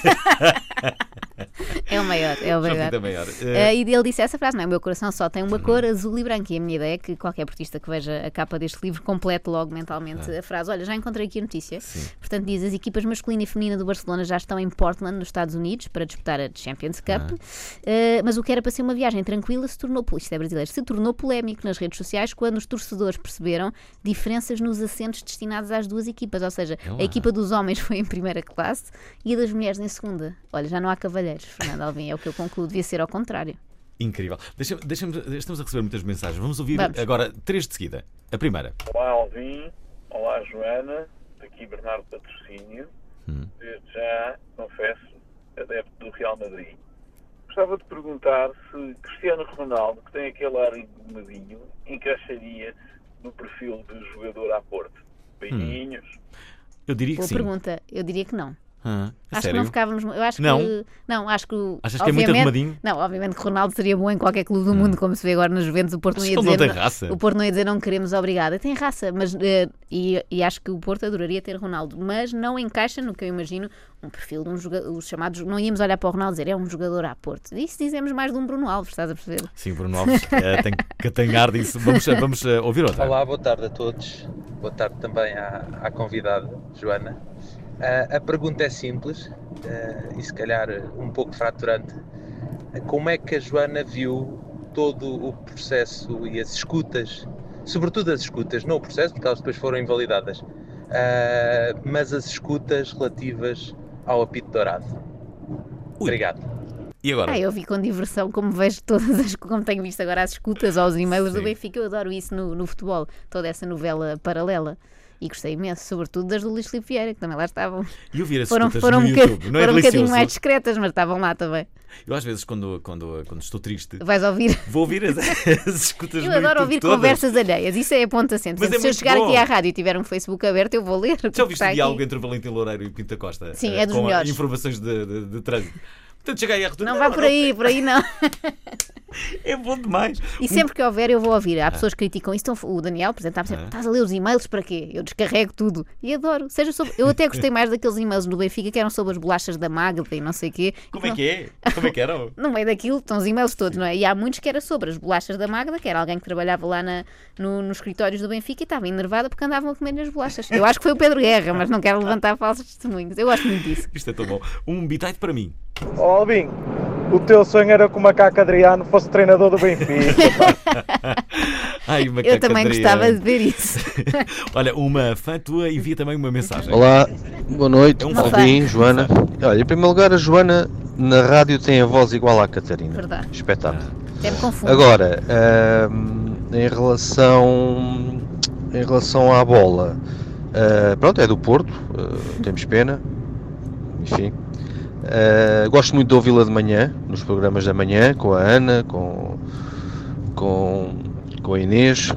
É o maior, é o João maior. Pinto é maior. Eh, e ele disse essa frase, não é? O meu coração só tem Uhum. uma cor, azul e branco. E a minha ideia é que qualquer portista que veja a capa deste livro complete logo mentalmente a frase. Olha, já encontrei aqui a notícia. Ah. Sim. Portanto, diz: as equipas masculina e feminina do Barcelona já estão em Portland, nos Estados Unidos, para disputar a Champions Cup. Ah. Eh, mas o que era para ser uma viagem tranquila se tornou, isto é brasileiro, se tornou polémico nas redes sociais quando os torcedores perceberam diferenças nos assentos destinados às duas equipas. Ou seja, É lá. a equipa dos homens foi em primeira classe e a das mulheres em segunda. Olha, já não há cavalheiros, Fernando Alvim, é o que eu concluo, devia ser ao contrário. Incrível. Deixa, deixa estamos a receber muitas mensagens. Vamos ouvir Vamos. agora três de seguida. A primeira. Olá Alvim, olá Joana, daqui Bernardo Patrocínio. Hum. Desde já, confesso, adepto do Real Madrid. Gostava de perguntar se Cristiano Ronaldo, que tem aquele ar engomadinho, encaixaria no perfil de jogador à Porto. Beijinhos. Eu diria que Boa sim. pergunta, eu diria que não. Ah, é acho sério? que não ficávamos. Eu acho Não? que. Não, acho que. Achas que é muito obviamente- arrumadinho? Não, obviamente que Ronaldo seria bom em qualquer clube do mundo, como se vê agora na Juventus. O Porto não Mas ia ele não dizer. tem raça. O Porto não ia dizer não queremos, obrigada. Tem raça, mas. eh, e, e acho que o Porto adoraria ter Ronaldo, mas não encaixa no que eu imagino um perfil de um jogador. Os chamados. Não íamos olhar para o Ronaldo e dizer é um jogador a Porto. Isso dizemos mais de um Bruno Alves, estás a perceber? Sim, Bruno Alves eh, tem que tem ar disso. Vamos, vamos eh, ouvir outra. Olá, boa tarde a todos. Boa tarde também à, à convidada, Joana. Uh, a pergunta é simples uh, e se calhar um pouco fraturante. Como é que a Joana viu todo o processo e as escutas, sobretudo as escutas, não o processo, porque elas depois foram invalidadas, uh, mas as escutas relativas ao apito dourado? Obrigado. E agora? Ah, eu vi com diversão como vejo todas as. Como tenho visto agora as escutas aos e-mails do Benfica. Eu adoro isso no, no futebol, toda essa novela paralela. E gostei imenso, sobretudo das do Luís Filipe Vieira, que também lá estavam. E ouvir as foram, escutas foram no um YouTube, bocadinho, não é foram um bocadinho delicioso? mais discretas, mas estavam lá também. Eu às vezes, quando, quando, quando estou triste, Vais ouvir? vou ouvir as, as escutas Eu no adoro YouTube ouvir todas. conversas alheias, isso é ponto assente. Mas é Se eu muito chegar bom. aqui à rádio e tiver um Facebook aberto, eu vou ler. o que Já ouviste está o diálogo aqui. entre Valentim Loureiro e Pinto da Costa? Sim, Eh, é dos com melhores. informações de, de, de trânsito. Portanto, chega aí a retorno. Não vá por aí, por aí não. É bom demais. E sempre que houver, eu vou ouvir. Há pessoas que criticam isso. Então, o Daniel, por exemplo, está sempre, Ah. estás a ler os e-mails para quê? Eu descarrego tudo. E adoro. Seja sobre... Eu até gostei mais daqueles e-mails no Benfica que eram sobre as bolachas da Magda e não sei o quê. Como é que é? Como é que eram? No meio daquilo estão os e-mails todos, não é? E há muitos que era sobre as bolachas da Magda, que era alguém que trabalhava lá na, no, nos escritórios do Benfica e estava enervada porque andavam a comer as bolachas. Eu acho que foi o Pedro Guerra, mas não quero levantar falsos testemunhos. Eu gosto muito disso. Isto é tão bom. Um bitite para mim. Ó Albinho, o teu sonho era que o Macaco Adriano fosse treinador do Benfica. Ai, Eu macaco também Adriano. gostava de ver isso. Olha, uma fã tua envia também uma mensagem. Olá, boa noite, É um Albinho, fã. Joana. Olha, em primeiro lugar, a Joana na rádio tem a voz igual à Catarina. Verdade. Espetáculo. Até me confundo. Agora, ahm, em relação em relação à bola, ah, pronto, é do Porto, ah, temos pena, enfim. Ah, gosto muito de ouvi-la de manhã, nos programas da manhã, com a Ana, com, com, com a Inês.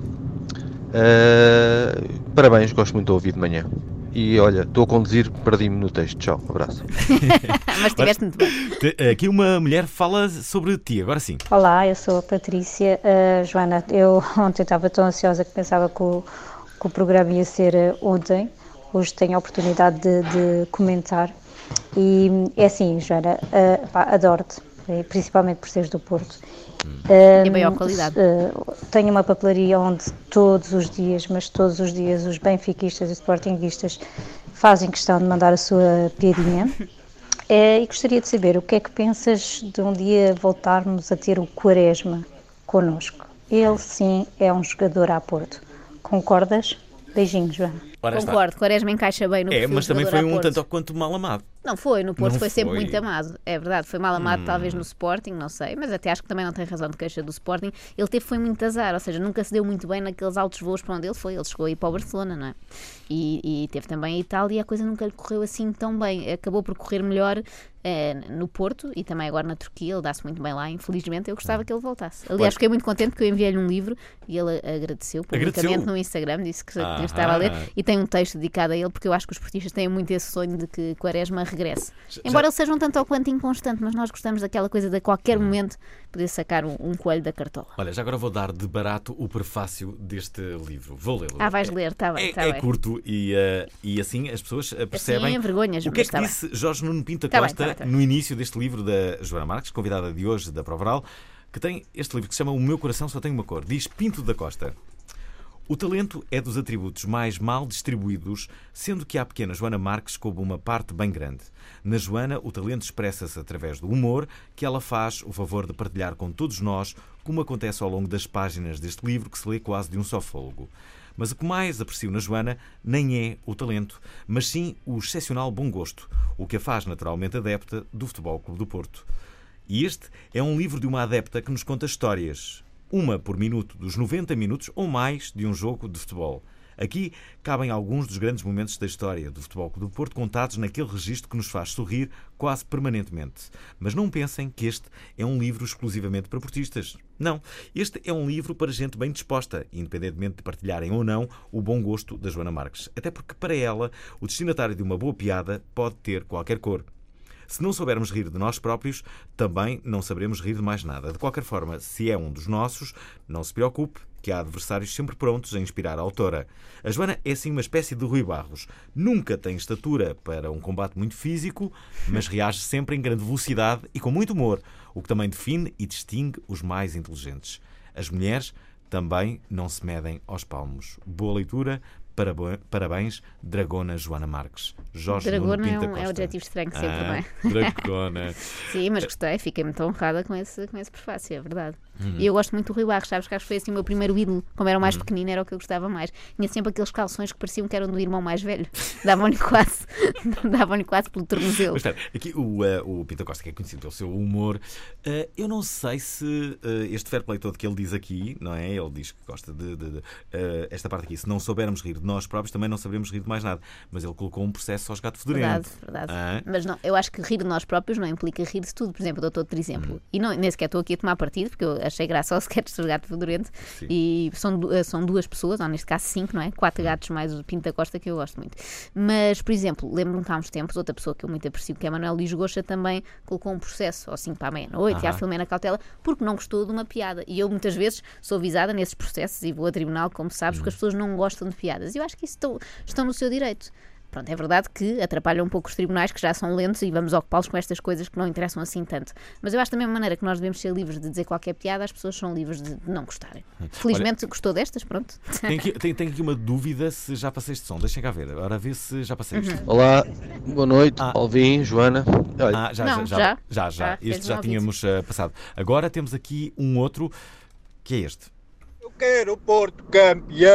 Ah, parabéns, gosto muito de ouvir de manhã. E olha, estou a conduzir, perdi-me no texto. Tchau, abraço. Mas estiveste muito bem. Te- Aqui uma mulher fala sobre ti, agora sim. Olá, eu sou a Patrícia. Uh, Joana, eu ontem estava tão ansiosa que pensava que o, que o programa ia ser uh, ontem. Hoje tenho a oportunidade de, de comentar. E é assim, Joana, uh, pá, adoro-te, eh, principalmente por seres do Porto. E a maior qualidade. Uh, tenho uma papelaria onde todos os dias, mas todos os dias, os benfiquistas e sportinguistas fazem questão de mandar a sua piadinha. Eh, e gostaria de saber o que é que pensas de um dia voltarmos a ter o Quaresma connosco. Ele sim é um jogador a Porto. Concordas? Beijinhos, Joana. Ora está. Concordo, Quaresma encaixa bem no É, perfil mas também jogador foi a um Porto. tanto ou quanto mal amado. Não foi, no Porto Não foi sempre foi. muito amado, é verdade, foi mal amado Hum. talvez no Sporting, não sei, mas até acho que também não tem razão de queixa do Sporting. Ele teve foi muito azar, ou seja, nunca se deu muito bem naqueles altos voos para onde ele foi, ele chegou a ir para o Barcelona, não é? E, e teve também a Itália e a coisa nunca lhe correu assim tão bem, acabou por correr melhor eh, no Porto e também agora na Turquia, ele dá-se muito bem lá, infelizmente eu gostava que ele voltasse. Aliás, Olha. fiquei muito contente porque eu enviei-lhe um livro e ele agradeceu publicamente Agradeceu? no Instagram, disse que Ah, eu estava a ler ah. e tem um texto dedicado a ele porque eu acho que os portistas têm muito esse sonho de que Quaresma regresse. Já- Embora ele seja um tanto ou quanto inconstante, mas nós gostamos daquela coisa de a qualquer momento poder sacar um, um coelho da cartola. Olha, já agora vou dar de barato o prefácio deste livro. Vou lê-lo. Ah, vais É- ler, está bem, É, está é bem. curto e, eh, e assim as pessoas eh, percebem Assim envergonhas, o que é mas que está bem. disse Jorge Nuno Pinto Está bem, Costa está bem, está bem. no início deste livro da Joana Marques, convidada de hoje da Provaral, que tem este livro que se chama O Meu Coração Só Tem Uma Cor. Diz Pinto da Costa: o talento é dos atributos mais mal distribuídos, sendo que à pequena Joana Marques coube uma parte bem grande. Na Joana, o talento expressa-se através do humor, que ela faz o favor de partilhar com todos nós, como acontece ao longo das páginas deste livro, que se lê quase de um só fôlego. Mas o que mais aprecio na Joana nem é o talento, mas sim o excepcional bom gosto, o que a faz naturalmente adepta do Futebol Clube do Porto. E este é um livro de uma adepta que nos conta histórias, uma por minuto dos noventa minutos ou mais de um jogo de futebol. Aqui cabem alguns dos grandes momentos da história do Futebol Clube do Porto, contados naquele registro que nos faz sorrir quase permanentemente. Mas não pensem que este é um livro exclusivamente para portistas. Não, este é um livro para gente bem disposta, independentemente de partilharem ou não o bom gosto da Joana Marques. Até porque, para ela, o destinatário de uma boa piada pode ter qualquer cor. Se não soubermos rir de nós próprios, também não saberemos rir de mais nada. De qualquer forma, se é um dos nossos, não se preocupe, que há adversários sempre prontos a inspirar a autora. A Joana é assim uma espécie de Rui Barros. Nunca tem estatura para um combate muito físico, mas reage sempre em grande velocidade e com muito humor, o que também define e distingue os mais inteligentes. As mulheres também não se medem aos palmos. Boa leitura. Parabéns, Dragona Joana Marques. Jorge Dragona Nuno Pinta é um, Costa. é um adjetivo estranho sempre, ah, não é? Dragona. Sim, mas gostei, fiquei muito honrada com esse, com esse prefácio, é verdade. Uhum. E eu gosto muito do Rui Barros, sabes que acho que foi assim o meu primeiro ídolo. Como era o mais Uhum. pequenino, era o que eu gostava mais. Tinha sempre aqueles calções que pareciam que eram do irmão mais velho. Davam-lhe quase, davam-lhe quase pelo tornozelo. Mas espera, aqui o, uh, o Pinta Costa, que é conhecido pelo seu humor, uh, eu não sei se uh, este fair play todo que ele diz aqui, não é? Ele diz que gosta de, de, de uh, esta parte aqui, se não soubermos rir de nós próprios, também não saberemos rir de mais nada. Mas ele colocou um processo aos gatos fedorento. Verdade, verdade. Ah. Mas não, eu acho que rir de nós próprios não implica rir de tudo. Por exemplo, eu dou outro exemplo. Uhum. E não, nem sequer estou aqui a tomar partido, porque eu achei graça ao sketch do gato fedorento. E são, são duas pessoas, ou neste caso cinco, não é? Quatro gatos mais o Pinto da Costa, que eu gosto muito. Mas, por exemplo, lembro-me que há uns tempos, outra pessoa que eu muito aprecio, que é Manuel Luís Goxa, também colocou um processo ao cinco para a meia-noite, e à Filomena Cautela, porque não gostou de uma piada. E eu muitas vezes sou avisada nesses processos e vou a tribunal, como sabes, porque as pessoas não gostam de piadas. E eu acho que isso estão, estão no seu direito. Pronto, é verdade que atrapalham um pouco os tribunais, que já são lentos, e vamos ocupá-los com estas coisas que não interessam assim tanto. Mas eu acho da mesma maneira que nós devemos ser livres de dizer qualquer piada, as pessoas são livres de não gostarem. Felizmente Olha, gostou destas, pronto. Tenho aqui, tenho, tenho aqui uma dúvida se já passei este som. Deixem cá ver, agora ver se já passei isto. Uhum. Olá, boa noite, ah. Alvin, Joana. Olha, ah, já, não, já, já, já, já, já. Este já um tínhamos uh, passado. Agora temos aqui um outro, que é este. Eu quero o Porto campeão.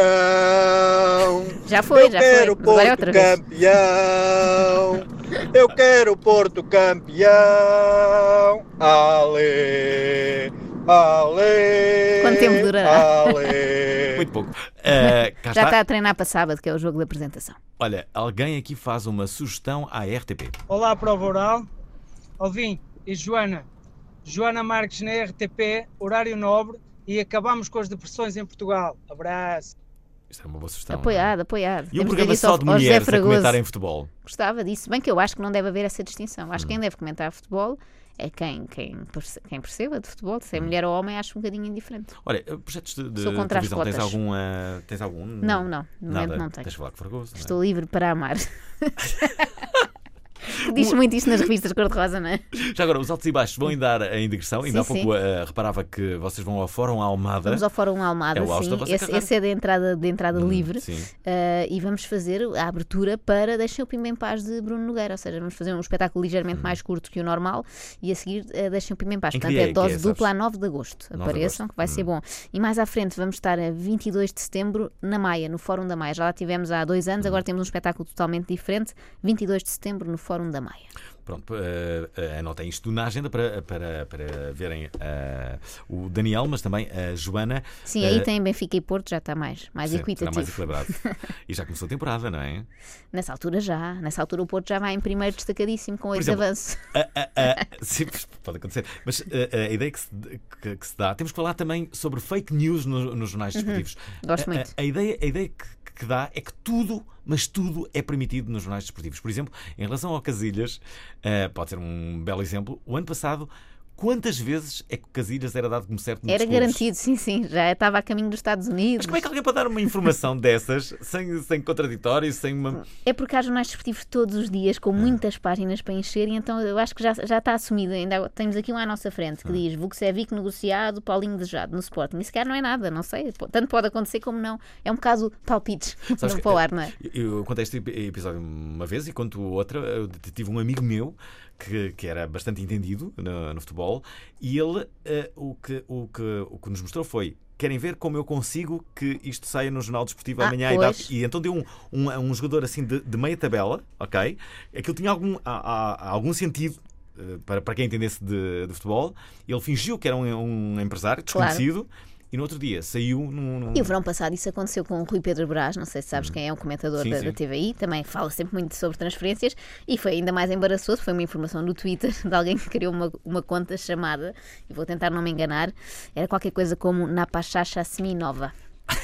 Já foi, eu já quero foi. Porto Agora é outra vez. campeão. Eu quero o Porto campeão. Ale, ale. Quanto tempo durará? Ale. Muito pouco. Uh, já está. está a treinar para sábado, que é o jogo da apresentação. Olha, alguém aqui faz uma sugestão à R T P. Olá, Prova Oral. Alvin e Joana. Joana Marques na R T P, horário nobre. E acabamos com as depressões em Portugal. Abraço. Isto é uma boa sugestão. Apoiado, é? apoiado. E um programa só de mulheres a comentar em futebol. Gostava disso. Bem que eu acho que não deve haver essa distinção. Acho hum. que quem deve comentar futebol é quem, quem, quem perceba de futebol. Se é hum. mulher ou homem, acho um bocadinho indiferente. Olha, projetos de, de Sou contra televisão, as tens algum, uh, tens algum? Não, não. No Nada. momento não tenho. Tens de falar com Fragoso, Estou não é? livre para amar. Diz muito isto nas revistas cor-de-rosa, não é? Já agora, os altos e baixos vão ainda dar em digressão. Ainda há pouco uh, reparava que vocês vão ao Fórum Almada. Vamos ao Fórum Almada, é sim. Esse, esse é de entrada, de entrada hum, livre. Sim. Uh, e vamos fazer a abertura para Deixem o Pimba em Paz de Bruno Nogueira. Ou seja, vamos fazer um espetáculo ligeiramente hum. mais curto que o normal e a seguir uh, Deixem o Pimba em Paz. Em Portanto, é, é dose é, dupla a nove de agosto. Apareçam, que vai hum. ser bom. E mais à frente vamos estar a vinte e dois de setembro na Maia, no Fórum da Maia. Já lá tivemos há dois anos, hum. agora temos um espetáculo totalmente diferente. vinte e dois de setembro no Fórum da Maia. Pronto, uh, uh, anotem isto na agenda para, para, para verem uh, o Daniel, mas também a Joana. Sim, aí uh, tem Benfica e Porto, já está mais, mais equitativo. mais equilibrado. E já começou a temporada, não é? Nessa altura já. Nessa altura o Porto já vai em primeiro destacadíssimo com oito avanços. Uh, uh, uh, sim, pode acontecer. Mas uh, a ideia que se, que, que se dá... Temos que falar também sobre fake news no, nos jornais desportivos. Uhum, gosto uh, muito. Uh, a ideia, a ideia que que dá é que tudo, mas tudo é permitido nos jornais desportivos. Por exemplo, em relação ao Casilhas, uh, pode ser um belo exemplo, o ano passado, quantas vezes é que o Casilhas era dado como certo nos Era clubes? Garantido, sim, sim. Já estava a caminho dos Estados Unidos. Mas como é que alguém pode dar uma informação dessas, sem, sem contraditório, sem uma... É porque há jornais desportivos todos os dias, com muitas páginas para encher, e então eu acho que já, já está assumido. Ainda temos aqui um à nossa frente que diz Vukcevic negociado, Paulinho desejado no Sporting. Isso sequer não é nada, não sei. Tanto pode acontecer como não. É um caso palpites. Não para o ar, não é? Eu, eu contei este episódio uma vez e conto outra. Eu tive um amigo meu Que, que era bastante entendido no, no futebol, e ele uh, o, que, o, que, o que nos mostrou foi: querem ver como eu consigo que isto saia no Jornal Desportivo ah, amanhã? E, dá, e então deu um, um, um jogador assim de, de meia tabela, ok? Aquilo tinha algum, há, há, há algum sentido uh, para, para quem entendesse de, de futebol. Ele fingiu que era um, um empresário desconhecido. Claro. e no outro dia saiu num... num... E o verão passado isso aconteceu com o Rui Pedro Brás, não sei se sabes quem é, um comentador Sim, da, sim. da T V I, também fala sempre muito sobre transferências, e foi ainda mais embaraçoso, foi uma informação no Twitter de alguém que criou uma, uma conta chamada, e vou tentar não me enganar, era qualquer coisa como Napachacha Seminova.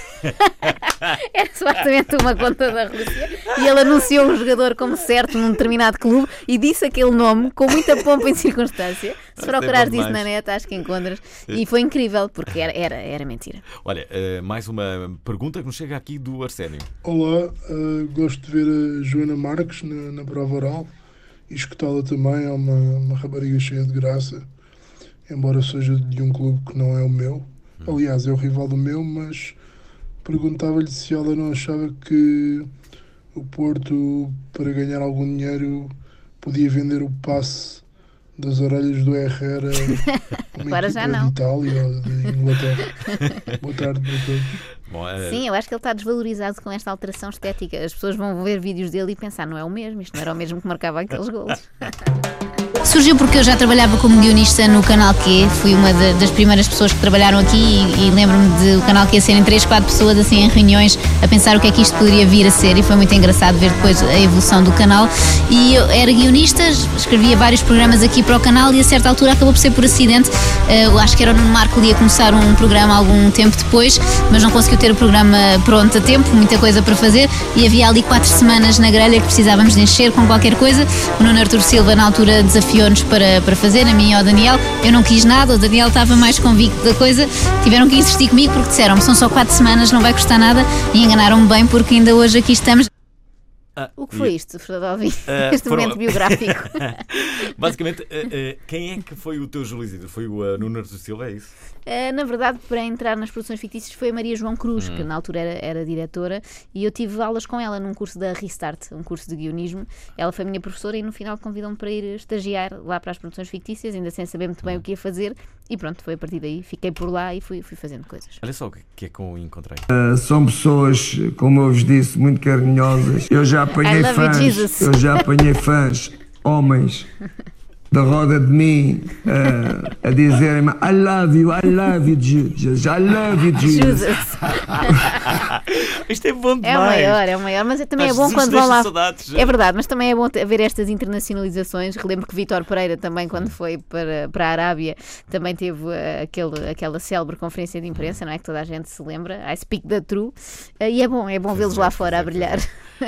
Era supostamente uma conta da Rússia e ele anunciou um jogador como certo num determinado clube e disse aquele nome com muita pompa e circunstância. Se procurares isso na net, acho que encontras. E foi incrível, porque era, era, era mentira. Olha, uh, mais uma pergunta que nos chega aqui do Arsénio. Olá, uh, gosto de ver a Joana Marques na, na prova oral e escutá-la também. É uma, uma rapariga cheia de graça, embora seja de um clube que não é o meu. Aliás, é o rival do meu, mas perguntava-lhe se ela não achava que o Porto, para ganhar algum dinheiro, podia vender o passe das orelhas do Herrera a uma Agora já equipa não. de Itália ou de Inglaterra. Boa tarde para todos. Bom, é... Sim, eu acho que ele está desvalorizado com esta alteração estética. As pessoas vão ver vídeos dele e pensar, não é o mesmo, isto não era o mesmo que marcava aqueles golos. Surgiu porque eu já trabalhava como guionista no Canal Q, fui uma de, das primeiras pessoas que trabalharam aqui e, e lembro-me de o Canal Q serem três, quatro pessoas assim em reuniões a pensar o que é que isto poderia vir a ser, e foi muito engraçado ver depois a evolução do canal. E eu era guionista, escrevia vários programas aqui para o canal e a certa altura acabou por ser por acidente. Eu acho que era o Nuno Marco que ia começar um programa algum tempo depois, mas não conseguiu ter o programa pronto a tempo, muita coisa para fazer, e havia ali quatro semanas na grelha que precisávamos de encher com qualquer coisa. O Nuno Artur Silva na altura desafiou Para, para fazer, a mim e ao Daniel. Eu não quis nada, o Daniel estava mais convicto da coisa, tiveram que insistir comigo porque disseram-me, são só quatro semanas, não vai custar nada, e enganaram-me bem porque ainda hoje aqui estamos. Ah, O que foi isto, Fernando Alvim? Uh, este foram... momento biográfico. Basicamente, uh, uh, quem é que foi o teu Júlio Isidro? Foi o uh, Nuno Artur Silva, é isso? Uh, na verdade, para entrar nas produções fictícias foi a Maria João Cruz, Hum. que na altura era, era diretora, e eu tive aulas com ela num curso da Restart, um curso de guionismo. Ela foi minha professora e no final convidou-me para ir estagiar lá para as produções fictícias, ainda sem saber muito bem o que ia fazer, e pronto, foi a partir daí, fiquei por lá e fui, fui fazendo coisas. Olha só o que que é que eu encontrei. Uh, são pessoas, como eu vos disse, muito carinhosas. Eu já I apanhei love you, fãs, Jesus. eu já apanhei fãs, homens, da roda de mim, uh, a dizerem-me I love you, I love you, Jesus, I love you, Jesus. Jesus. Isto é bom demais. É o maior, é o maior, mas também Mas é bom Jesus quando vão deixa lá. saudades. É verdade, mas também é bom ter- ver estas internacionalizações. Relembro que Vítor Pereira também, quando foi para, para a Arábia, também teve uh, aquele, aquela célebre conferência de imprensa, não é? Que toda a gente se lembra. I speak the true. Uh, e é bom, é bom vê-los lá fora a brilhar.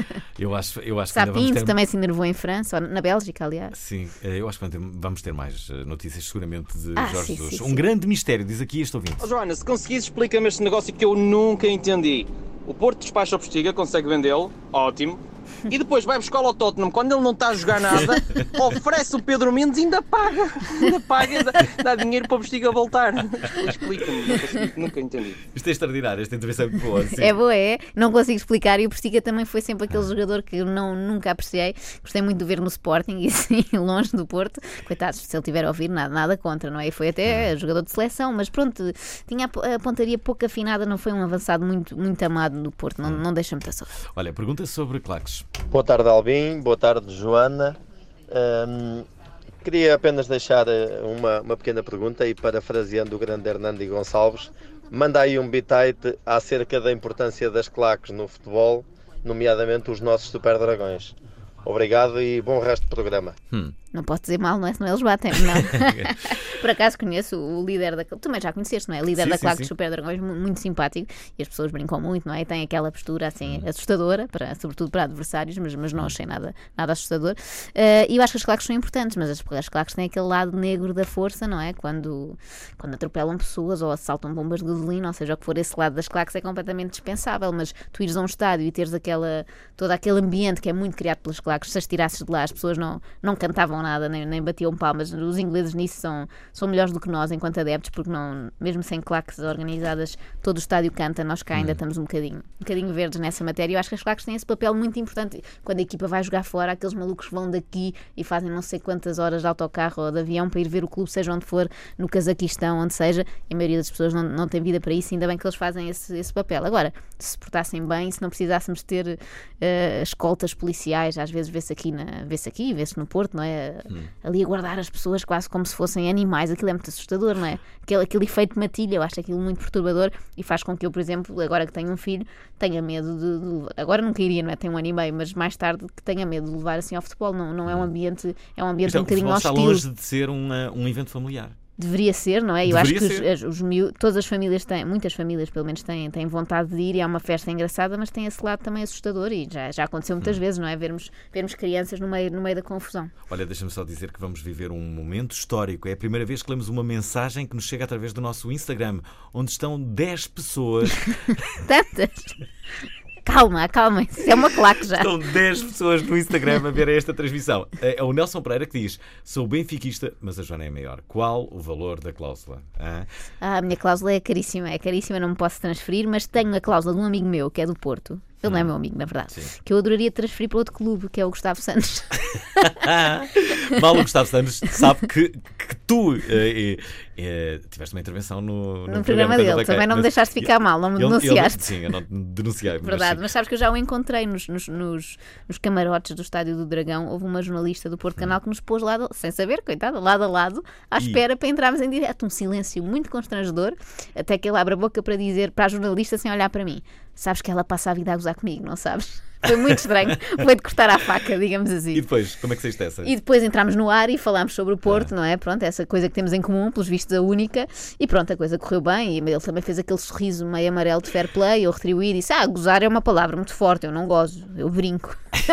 Eu acho, eu acho que ainda vamos Sapinto ter... também se enervou em França, ou na Bélgica, aliás. Sim, eh, eu acho que vamos ter- vamos ter mais eh, notícias seguramente de Ah, Jorge sim, Jesus. sim, Um sim. grande mistério, diz aqui este ouvinte. Oh, Joana, se conseguires, explica-me este negócio que eu nunca entendi. O Porto despacha o Postiga, consegue vendê-lo, ótimo. E depois vai buscar ao Tottenham, quando ele não está a jogar nada, oferece o Pedro Mendes e ainda paga. Ainda paga, dá, dá dinheiro para o Postiga voltar. Explica-me, não consigo, nunca entendi. Isto é extraordinário, esta entrevista é muito boa. Sim. É boa, é. Não consigo explicar. E o Postiga também foi sempre aquele jogador que eu não, nunca apreciei. Gostei muito de ver no Sporting e assim, longe do Porto. Coitados, se ele tiver a ouvir, nada, nada contra, não é? E foi até jogador de seleção, mas pronto, tinha a po- a pontaria pouco afinada, não foi um avançado muito, muito amado no Porto. Não, não deixa muita saudade. Olha, pergunta sobre claques. Boa tarde, Albim. Boa tarde, Joana. Hum, queria apenas deixar eh, uma, uma pequena pergunta e, parafraseando o grande Hernando Gonçalves, manda aí um bitite acerca da importância das claques no futebol, nomeadamente os nossos Super Dragões. Obrigado e bom resto do programa. Hum. Não posso dizer mal, não é? Senão eles batem, não. Por acaso conheço o líder da... Tu também já conheceste, não é? Líder Sim, da sim, claque sim. dos Super Dragões, mu- muito simpático, e as pessoas brincam muito, não é? E tem aquela postura assim assustadora, para, sobretudo para adversários, mas, mas não achei nada, nada assustador. Uh, e eu acho que as claques são importantes, mas as, as claques têm aquele lado negro da força, não é? Quando, quando atropelam pessoas ou assaltam bombas de gasolina, ou seja, o que for, esse lado das claques é completamente dispensável, mas tu ires a um estádio e teres aquela, todo aquele ambiente que é muito criado pelas claques, se as tirasses de lá, as pessoas não, não cantavam nada, nem, nem batiam palmas. Os ingleses nisso são, são melhores do que nós enquanto adeptos, porque não, mesmo sem claques organizadas, todo o estádio canta. Nós cá ainda estamos um bocadinho, um bocadinho verdes nessa matéria. Eu acho que as claques têm esse papel muito importante. Quando a equipa vai jogar fora, aqueles malucos vão daqui e fazem não sei quantas horas de autocarro ou de avião para ir ver o clube, seja onde for, no Cazaquistão, onde seja, e a maioria das pessoas não, não tem vida para isso, ainda bem que eles fazem esse, esse papel. Agora, se se portassem bem, se não precisássemos ter uh, escoltas policiais, às vezes vê-se aqui, na, vê-se aqui, vê-se no Porto, não é? hum. ali a guardar as pessoas quase como se fossem animais. Aquilo é muito assustador, não é? Aquele, aquele efeito matilha, eu acho aquilo muito perturbador e faz com que eu, por exemplo, agora que tenho um filho, tenha medo de, de agora nunca iria, não é? Tenho um ano e meio, mas mais tarde que tenha medo de levar assim ao futebol. Não, não é um ambiente, é um ambiente então, um bocadinho hostil. Está hostil. longe de ser um, um evento familiar. Deveria ser, não é? Eu Deveria acho que ser. os, os, os miú- todas as famílias têm, muitas famílias pelo menos têm, têm vontade de ir e há uma festa engraçada, mas tem esse lado também assustador e já, já aconteceu muitas hum. vezes, não é? Vermos, vermos crianças no meio, no meio da confusão. Olha, deixa-me só dizer que vamos viver um momento histórico. É a primeira vez que lemos uma mensagem que nos chega através do nosso Instagram, onde estão dez pessoas. Tantas! Calma, calma, isso é uma claque já. Estão dez pessoas no Instagram a ver esta transmissão. É o Nelson Pereira que diz: sou benfiquista, mas a Joana é maior. Qual o valor da cláusula? Ah? Ah, a minha cláusula é caríssima, é caríssima, não me posso transferir, mas tenho a cláusula de um amigo meu, que é do Porto. Ele não é meu amigo, na verdade. Sim. Que eu adoraria transferir para outro clube, que é o Gustavo Santos. Mal o Gustavo Santos sabe que, que tu eh, eh, tiveste uma intervenção no, no, no programa, programa dele. Também não me deixaste ficar mal, não me ele, denunciaste. Ele, sim, eu não te denunciei. Verdade, mas, mas sabes que eu já o encontrei nos, nos, nos, nos camarotes do Estádio do Dragão. Houve uma jornalista do Porto Canal que nos pôs lado, sem saber, coitada, lado a lado, à espera e... para entrarmos em direto. Um silêncio muito constrangedor, até que ele abre a boca para dizer para a jornalista sem olhar para mim: sabes que ela passa a vida a gozar comigo, não sabes? Foi muito estranho. Foi de cortar à faca, digamos assim. E depois, como é que saíste essa? E depois entramos no ar e falámos sobre o Porto, ah. não é? Pronto, essa coisa que temos em comum, pelos vistos a única. E pronto, a coisa correu bem. E ele também fez aquele sorriso meio amarelo de fair play. Eu retribuí e disse: ah, gozar é uma palavra muito forte, eu não gozo, eu brinco.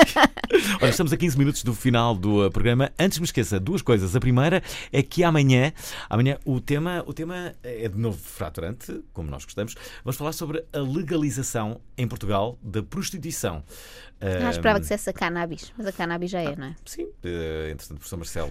Olha, estamos a quinze minutos do final do programa. Antes me esqueça, duas coisas. A primeira é que amanhã, amanhã o tema, o tema é de novo fraturante, como nós gostamos. Vamos falar sobre a legalização em Portugal da prostituição. Ah, esperava que dissesse a cannabis, mas a cannabis já é, ah, não é? Sim, uh, entretanto o professor Marcelo uh,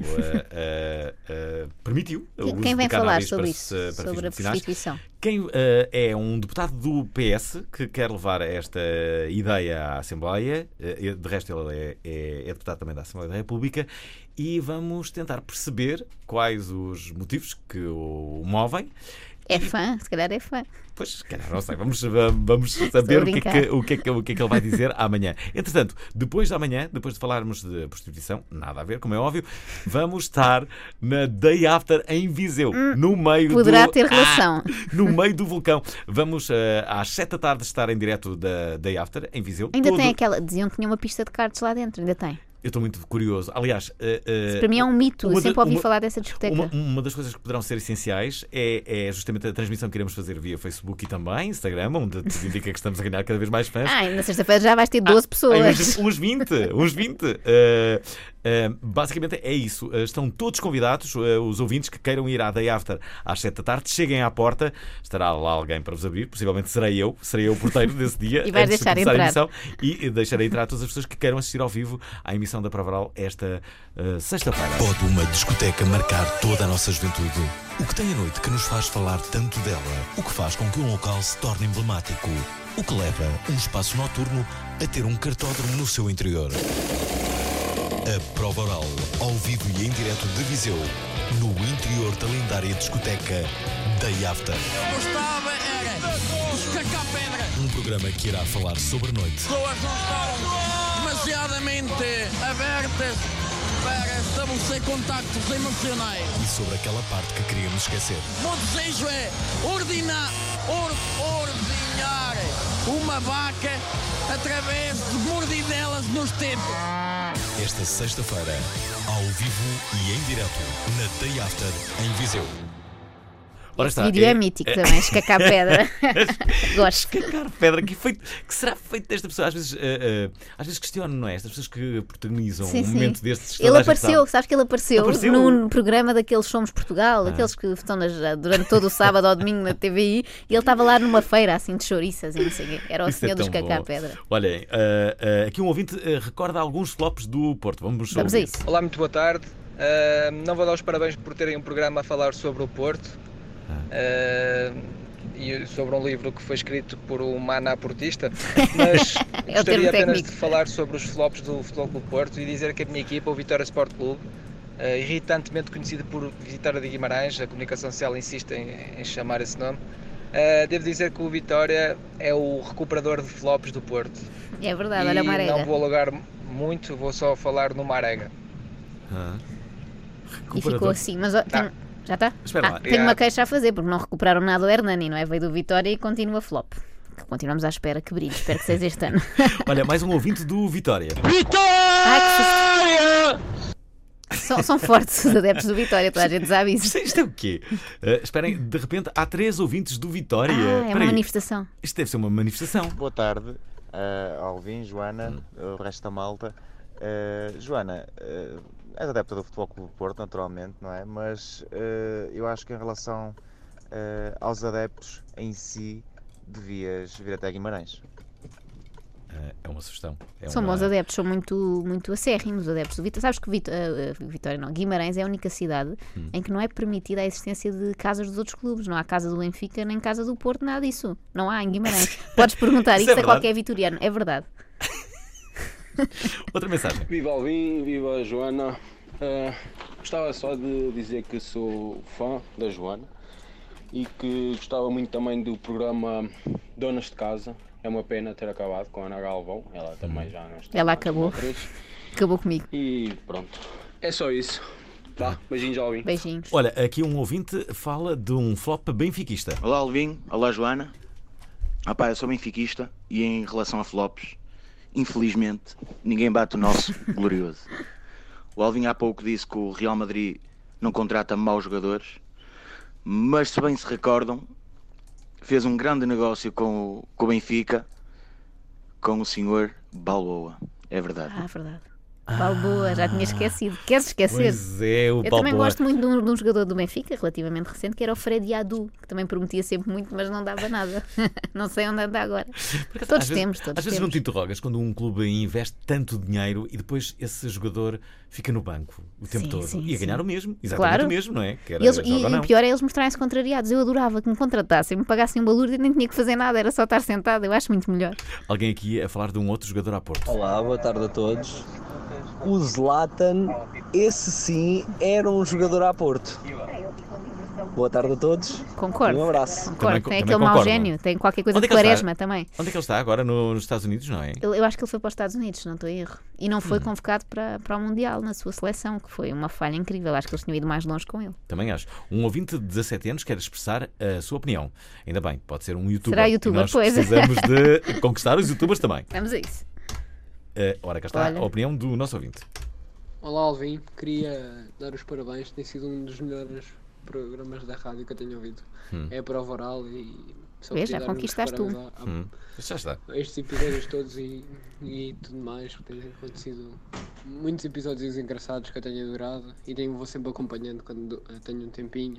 uh, uh, permitiu o uso Quem vem de cannabis falar sobre para, isso, para sobre a prostituição? Quem uh, é um deputado do P S que quer levar esta ideia à Assembleia, uh, de resto ele é, é, é deputado também da Assembleia da República, e vamos tentar perceber quais os motivos que o movem. É fã, se calhar é fã. Pois, se calhar, não sei. Vamos, vamos saber o que, é que, o, que é que, o que é que ele vai dizer amanhã. Entretanto, depois de amanhã, depois de falarmos de prostituição, nada a ver, como é óbvio, vamos estar na Day After em Viseu, hum, no meio poderá do... ter relação. Ah, no meio do vulcão. Vamos uh, às sete da tarde estar em direto da Day After em Viseu. Ainda Todo... tem aquela... Diziam que tinha uma pista de karts lá dentro, ainda tem. Eu estou muito curioso. Aliás, uh, uh, para mim é um mito. Eu sempre da, ouvi uma, falar dessa discoteca. Uma, uma das coisas que poderão ser essenciais é, é justamente a transmissão que iremos fazer via Facebook e também Instagram, onde te indica que estamos a ganhar cada vez mais fãs. Ah, na sexta-feira já vais ter doze ah, pessoas. Uns vinte. Uns vinte. Uh, uh, basicamente é isso. Uh, estão todos convidados, uh, os ouvintes que queiram ir à Day After às sete da tarde, cheguem à porta, estará lá alguém para vos abrir, possivelmente serei eu, serei eu o porteiro desse dia. E vais deixar de entrar. A emissão, e deixarei entrar todas as pessoas que queiram assistir ao vivo à emissão da Prova Oral esta uh, sexta-feira. Pode uma discoteca marcar toda a nossa juventude? O que tem a noite que nos faz falar tanto dela? O que faz com que um local se torne emblemático? O que leva um espaço noturno a ter um cartódromo no seu interior? A Prova Oral, ao vivo e em direto de Viseu, no interior da lendária discoteca Day After. Eu gostava era escacar pedra. Um programa que irá falar sobre a noite. As pessoas não estão demasiadamente abertas para estabelecer contactos emocionais. E sobre aquela parte que queríamos esquecer. O meu desejo é ordinar, or, ordenhar uma vaca através de mordidelas nos tempos. Esta sexta-feira, ao vivo e em direto, na Day After, em Viseu. Ora este está, vídeo é, é mítico também, escacar pedra. Gosto. Escacar pedra, que, feito, que será feito desta pessoa? Às vezes, uh, uh, às vezes questiono, não é? Estas pessoas que protagonizam sim, um sim. momento destes. Ele apareceu, sabes que ele apareceu, apareceu num programa daqueles Somos Portugal, ah. aqueles que estão nas, durante todo o sábado ou domingo na T V I, e ele estava lá numa feira assim de chouriças e não sei o quê. Era o Isso senhor é do escacar bom. Pedra. Olhem, uh, uh, aqui um ouvinte uh, recorda alguns flops do Porto. Vamos, Vamos a isso. Olá, muito boa tarde. Uh, não vou dar os parabéns por terem um programa a falar sobre o Porto. Uh, e sobre um livro que foi escrito por uma anaportista, mas gostaria apenas de falar sobre os flops do Futebol Clube Porto e dizer que a minha equipa, o Vitória Sport Clube, uh, irritantemente conhecido por Vitória de Guimarães, a comunicação social insiste em, em chamar esse nome, uh, devo dizer que o Vitória é o recuperador de flops do Porto. É verdade, e olha a Marega. Não vou alugar muito, vou só falar no Marega. Ah. E ficou assim. Mas ó, Tá. tenho- já está? Espera Ah, lá. tenho uma queixa a fazer, porque não recuperaram nada o Hernani, não é? Veio do Vitória e continua flop. Continuamos à espera que brilhe. Espero que seja este ano. Olha, mais um ouvinte do Vitória. Ai, que susto. São, são fortes os adeptos do Vitória, toda a gente sabe isso. Isto, isto é o quê? Uh, esperem, de repente há três ouvintes do Vitória. Ah, é Espera uma aí. manifestação. Isto deve ser uma manifestação. Boa tarde, uh, Alvin, Joana, o resto da malta. Uh, Joana, uh, és adepta do Futebol Clube do Porto, naturalmente, não é? Mas uh, eu acho que em relação uh, aos adeptos em si, devias vir até Guimarães. Uh, é uma sugestão. É São uma... bons adeptos, são muito, muito acérrimos os adeptos do Vitória. Sabes que Vit- uh, uh, Vitória não, Guimarães é a única cidade Hum. em que não é permitida a existência de casas dos outros clubes. Não há casa do Benfica nem casa do Porto, nada disso. Não há em Guimarães. Podes perguntar Isso isso, é a verdade? qualquer vitoriano. É verdade. Outra mensagem. Viva Alvin, viva a Joana. Uh, gostava só de dizer que sou fã da Joana e que gostava muito também do programa Donas de Casa. É uma pena ter acabado com a Ana Galvão, ela também já não está. Ela acabou. Acabou comigo. E pronto, é só isso. Tá, beijinhos, Alvin. Beijinhos. Olha, aqui um ouvinte fala de um flop benfiquista. Olá Alvin, olá Joana. Ah pá, eu sou benfiquista e em relação a flops, infelizmente, ninguém bate o nosso glorioso. O Alvin há pouco disse que o Real Madrid não contrata maus jogadores, mas se bem se recordam, fez um grande negócio com o, com o Benfica, com o senhor Balboa. É verdade. Ah, verdade. Balboa, já tinha esquecido. Queres esquecer? Pois é, o Eu também Balboa. gosto muito de um, de um jogador do Benfica, relativamente recente, que era o Fred Adu, que também prometia sempre muito, mas não dava nada. Não sei onde anda agora. Todos Às temos, vezes, todos Às vezes temos. não te interrogas quando um clube investe tanto dinheiro e depois esse jogador fica no banco o tempo Sim, todo. sim, e a ganhar sim. o mesmo, exatamente Claro. o mesmo, não é? Quer Eles- joga e, ou e não. o pior é eles mostrarem-se contrariados. Eu adorava que me contratassem, me pagassem um balúrdio e nem tinha que fazer nada, era só estar sentado. Eu acho muito melhor. Alguém aqui a falar de um outro jogador à Porto. Olá, boa tarde a todos. O Zlatan, esse sim, era um jogador à Porto. Boa tarde a todos. Concordo. E um abraço. Concordo. Também- tem também aquele mau concordo. gênio, tem qualquer coisa Onde é de que ele está? Quaresma também. Onde é que ele está agora? No- nos Estados Unidos, não é? Eu, eu acho que ele foi para os Estados Unidos, se não estou em erro. E não foi Hum. convocado para, para o Mundial na sua seleção, que foi uma falha incrível. Acho que eles tinham ido mais longe com ele. Também acho. Um ouvinte de dezassete anos quer expressar a sua opinião. Ainda bem, pode ser um youtuber. Será youtuber, E nós pois. precisamos de conquistar os youtubers também. Vamos a isso. Uh, ora, cá está Olha. a opinião do nosso ouvinte. Olá Alvin, queria dar os parabéns, tem sido um dos melhores programas da rádio que eu tenho ouvido. Hum. É a prova oral e só Vês, queria já dar os conquistaste um. parabéns a- a- Hum, já está. a estes episódios todos e, e tudo mais, porque tem acontecido muitos episódios engraçados que eu tenho adorado e tenho, vou sempre acompanhando quando eh, tenho um tempinho.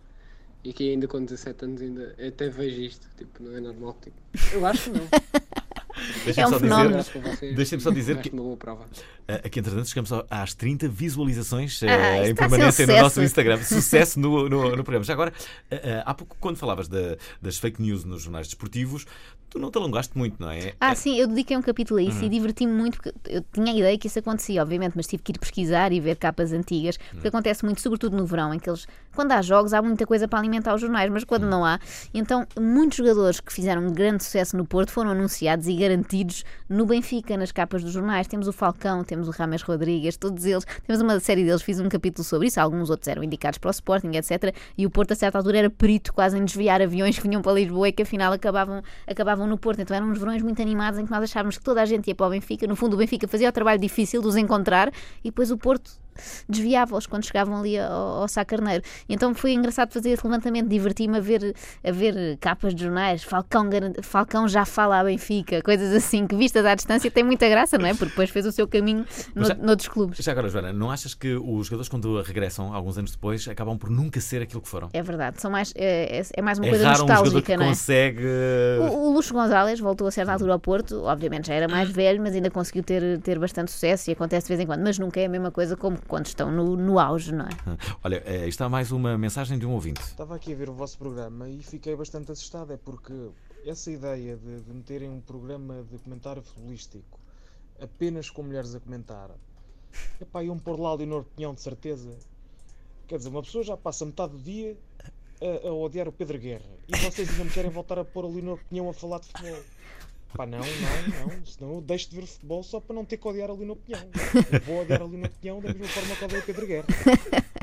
E que ainda com dezassete anos ainda eu até vejo isto, tipo, não é normal, tipo, eu acho que não. Deixem-me É um só fenómeno. dizer, deixem-me só dizer Acho que uma boa prova. uh, aqui, entretanto, chegamos ao- às trinta visualizações uh, Ah, isto em está a ser um permanência no sucesso. nosso Instagram. Sucesso no, no, no programa. Já agora, uh, uh, há pouco, quando falavas da- das fake news nos jornais desportivos, tu não te alongaste muito, não é? Ah, sim, eu dediquei um capítulo a isso Uhum. e diverti-me muito, porque eu tinha a ideia que isso acontecia, obviamente, mas tive que ir pesquisar e ver capas antigas, porque acontece muito, sobretudo no verão, em que eles, quando há jogos, há muita coisa para alimentar os jornais, mas quando não há, então muitos jogadores que fizeram um grande sucesso no Porto foram anunciados e garantidos no Benfica, nas capas dos jornais. Temos o Falcão, temos o Rames Rodrigues, todos eles, temos uma série deles, fiz um capítulo sobre isso, alguns outros eram indicados para o Sporting, etcétera. E o Porto, a certa altura, era perito quase em desviar aviões que vinham para Lisboa e que afinal acabavam, acabavam no Porto. Então eram uns verões muito animados em que nós achávamos que toda a gente ia para o Benfica. No fundo, o Benfica fazia o trabalho difícil de os encontrar e depois o Porto desviava-os quando chegavam ali ao, ao Sá Carneiro. E então foi engraçado fazer esse levantamento, diverti-me a ver, a ver capas de jornais, Falcão, garan- Falcão já fala a Benfica, coisas assim que vistas à distância tem muita graça, não é? Porque depois fez o seu caminho no, Mas já- noutros clubes. Já agora, Joana, não achas que os jogadores, quando regressam, alguns anos depois, acabam por nunca ser aquilo que foram? É verdade, são mais, é, é- é mais uma É coisa raro um jogador nostálgica, que não é? consegue... O, o Lucho Gonzalez voltou a certa altura ao Porto, obviamente já era mais velho, mas ainda conseguiu ter, ter bastante sucesso e acontece de vez em quando, mas nunca é a mesma coisa como quando estão no, no auge, não é? Olha, eh, está mais uma mensagem de um ouvinte. Estava aqui a ver o vosso programa e fiquei bastante assustado, é porque essa ideia de, de meterem um programa de comentário futebolístico apenas com mulheres a comentar, epá, iam pôr lá a Leonor Pinhão de certeza. Quer dizer, uma pessoa já passa metade do dia a, a odiar o Pedro Guerra e vocês ainda me querem voltar a pôr a Leonor Pinhão a falar de futebol. Pá, não, não, não, senão eu deixo de ver futebol só para não ter que odiar a Leonor Pinhão. Eu vou odiar a Leonor Pinhão da mesma forma que odeio o Pedro Guerra.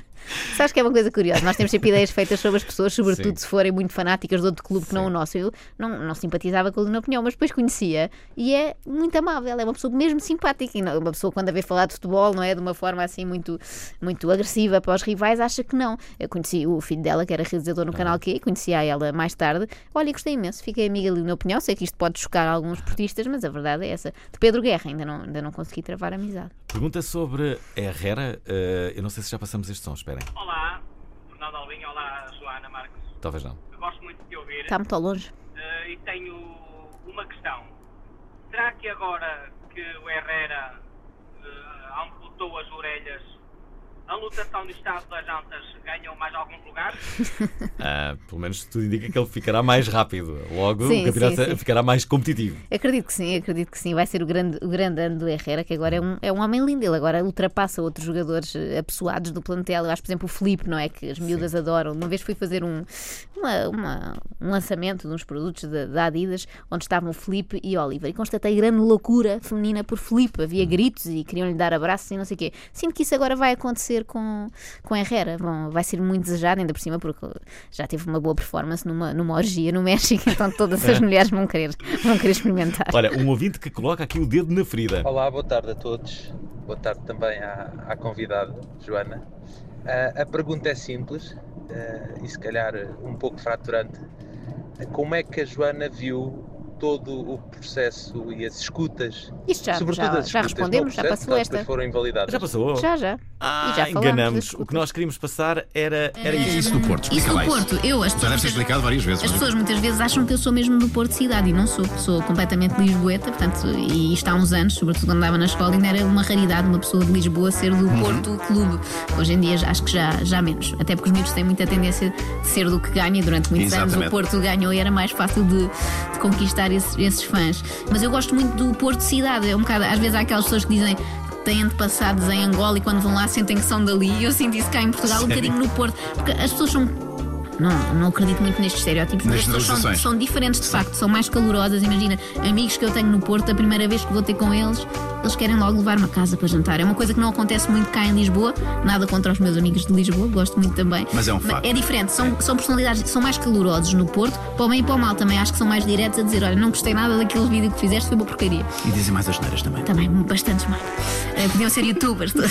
Sabes que é uma coisa curiosa? Nós temos sempre ideias feitas sobre as pessoas, sobretudo Sim. se forem muito fanáticas de outro clube que não o nosso. Eu não, não simpatizava com ele na opinião, mas depois conhecia e é muito amável, é uma pessoa mesmo simpática. E não, uma pessoa, quando a vê falar de futebol, não é? De uma forma assim muito, muito agressiva para os rivais, acha que não. Eu conheci o filho dela, que era realizador no Canal Q, conhecia ela mais tarde. Olha, gostei imenso, fiquei amiga ali na opinião. Sei que isto pode chocar alguns portistas, mas a verdade é essa. De Pedro Guerra, ainda não, ainda não consegui travar amizade. Pergunta sobre Herrera. Uh, eu não sei se já passamos este som, esperem. Olá, Fernando Alvim, olá, Joana Marques. Talvez não. Eu gosto muito de te ouvir. Está muito longe. Uh, e tenho uma questão. Será que agora que o Herrera uh, amputou as orelhas, a lotação do estado das jantas ganham mais alguns lugares? Ah, pelo menos tudo indica que ele ficará mais rápido. Logo, Sim, o campeonato sim, sim. ficará mais competitivo. Acredito que sim, acredito que sim. Vai ser o grande, o grande ano do Herrera, que agora é um, é um homem lindo. Ele agora ultrapassa outros jogadores eh, apessoados do plantel. Eu acho, por exemplo, o Filipe, não é? Que as miúdas adoram. Uma vez fui fazer um, uma, uma, um lançamento de uns produtos da, da Adidas, onde estavam o Filipe e Oliver. E constatei grande loucura feminina por Filipe. Havia gritos e queriam-lhe dar abraços e não sei o quê. Sinto que isso agora vai acontecer com, com Herrera. Bom, vai ser muito desejado, ainda por cima, porque já teve uma boa performance numa, numa orgia no México, então todas as mulheres vão querer, vão querer experimentar. Olha, um ouvinte que coloca aqui o dedo na ferida. Olá, boa tarde a todos. Boa tarde também à, à convidada, Joana. Uh, a pergunta é simples uh, e se calhar um pouco fraturante. Como é que a Joana viu todo o processo e as escutas? Isto já, sobretudo já, as já escutas respondemos, no já processo, passou que esta. depois foram invalidadas. Já passou? Já, já. Ah, e já enganamos. O que nós queríamos passar era, era isso. Isso do Porto, Isso explica do lá isso. Porto, eu, as Já pessoas, deve ser explicado várias vezes. as não é? pessoas muitas vezes acham que eu sou mesmo do Porto Cidade e não sou, sou completamente lisboeta, portanto, e isto há uns anos, sobretudo quando andava na escola, ainda era uma raridade uma pessoa de Lisboa ser do Uhum. Porto Clube. Hoje em dia acho que já, já menos, até porque os miúdos têm muita tendência de ser do que ganha e durante muitos anos Exatamente. o Porto ganhou e era mais fácil de, de conquistar esses, esses fãs. Mas eu gosto muito do Porto Cidade, é um bocado, às vezes há aquelas pessoas que dizem têm antepassados em Angola e quando vão lá sentem que são dali, e eu sinto isso cá em Portugal, um Sério? bocadinho no Porto, porque as pessoas são. Não, não acredito muito nestes estereótipos, mas as Nestas pessoas são, generalizações. são diferentes de facto, são mais calorosas. Imagina, amigos que eu tenho no Porto, a primeira vez que vou ter com eles, eles querem logo levar-me a casa para jantar. É uma coisa que não acontece muito cá em Lisboa, nada contra os meus amigos de Lisboa, gosto muito também. Mas é um facto. É diferente, são, são personalidades, são mais calorosos no Porto, para o bem e para o mal também, acho que são mais diretos a dizer: olha, não gostei nada daquele vídeo que fizeste, foi uma porcaria. E dizem mais as neiras também. Também, bastantes mais. Eh, podiam ser youtubers todos.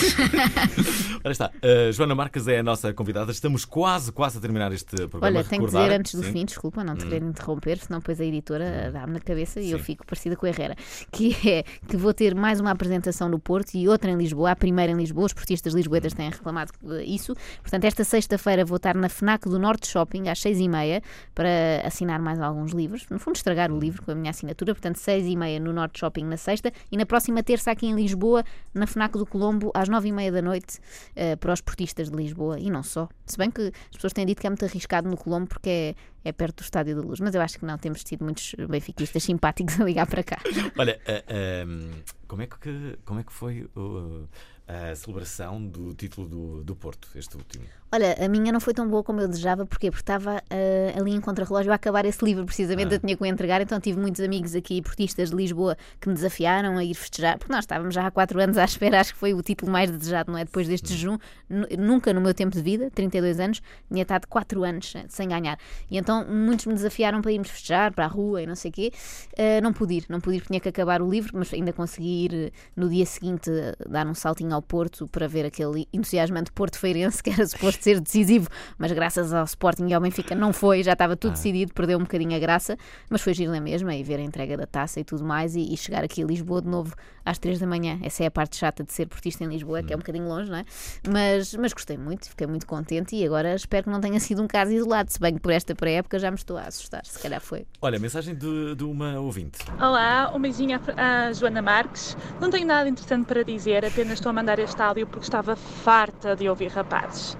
Ora está, a Joana Marques é a nossa convidada. Estamos quase, quase a terminar este programa. Olha, tenho que Recordar- dizer antes do Sim. fim, desculpa, não te Hum. quero interromper, senão depois a editora dá-me na cabeça e eu Sim. fico parecida com a Herrera, que é que vou ter mais uma apresentação no Porto e outra em Lisboa, a primeira em Lisboa, os portistas lisboetas têm reclamado eh, isso, portanto esta sexta-feira vou estar na FNAC do Norte Shopping às seis e meia para assinar mais alguns livros, no fundo estragar o livro com a minha assinatura, portanto seis e meia no Norte Shopping na sexta e na próxima terça aqui em Lisboa, na FNAC do Colombo às nove e meia da noite eh, para os portistas de Lisboa e não só, se bem que as pessoas têm dito que é muito arriscado no Colombo porque é, é perto do Estádio da Luz, mas eu acho que não, temos tido muitos benfiquistas simpáticos a ligar para cá. Olha, ah, ah, como, é que, como é que foi uh, a celebração do título do, do Porto, este último? Olha, a minha não foi tão boa como eu desejava, porquê? Porque estava uh, ali em contrarrelógio a acabar esse livro, precisamente, Ah. eu tinha que o entregar, então tive muitos amigos aqui, portistas de Lisboa, que me desafiaram a ir festejar, porque nós estávamos já há quatro anos à espera, acho que foi o título mais desejado, não é? Depois deste jejum, nu- nunca no meu tempo de vida, trinta e dois anos, tinha estado quatro anos sem ganhar, e então muitos me desafiaram para irmos festejar, para a rua e não sei o quê, uh, não pude ir, não pude ir porque tinha que acabar o livro, mas ainda consegui ir uh, no dia seguinte uh, dar um saltinho ao Porto para ver aquele entusiasmante Porto Feirense, que era suposto ser decisivo, mas graças ao Sporting e ao Benfica não foi, já estava tudo Ah. decidido, perdeu um bocadinho a graça, mas foi giro na mesma e ver a entrega da taça e tudo mais e, e chegar aqui a Lisboa de novo às três da manhã. Essa é a parte chata de ser portista em Lisboa, que é um bocadinho longe, não é? Mas, mas gostei muito, fiquei muito contente e agora espero que não tenha sido um caso isolado, se bem que por esta pré-época já me estou a assustar, se calhar foi. Olha, mensagem de, de uma ouvinte. Olá, um beijinho à à Joana Marques. Não tenho nada interessante para dizer, apenas estou a mandar este áudio porque estava farta de ouvir rapazes.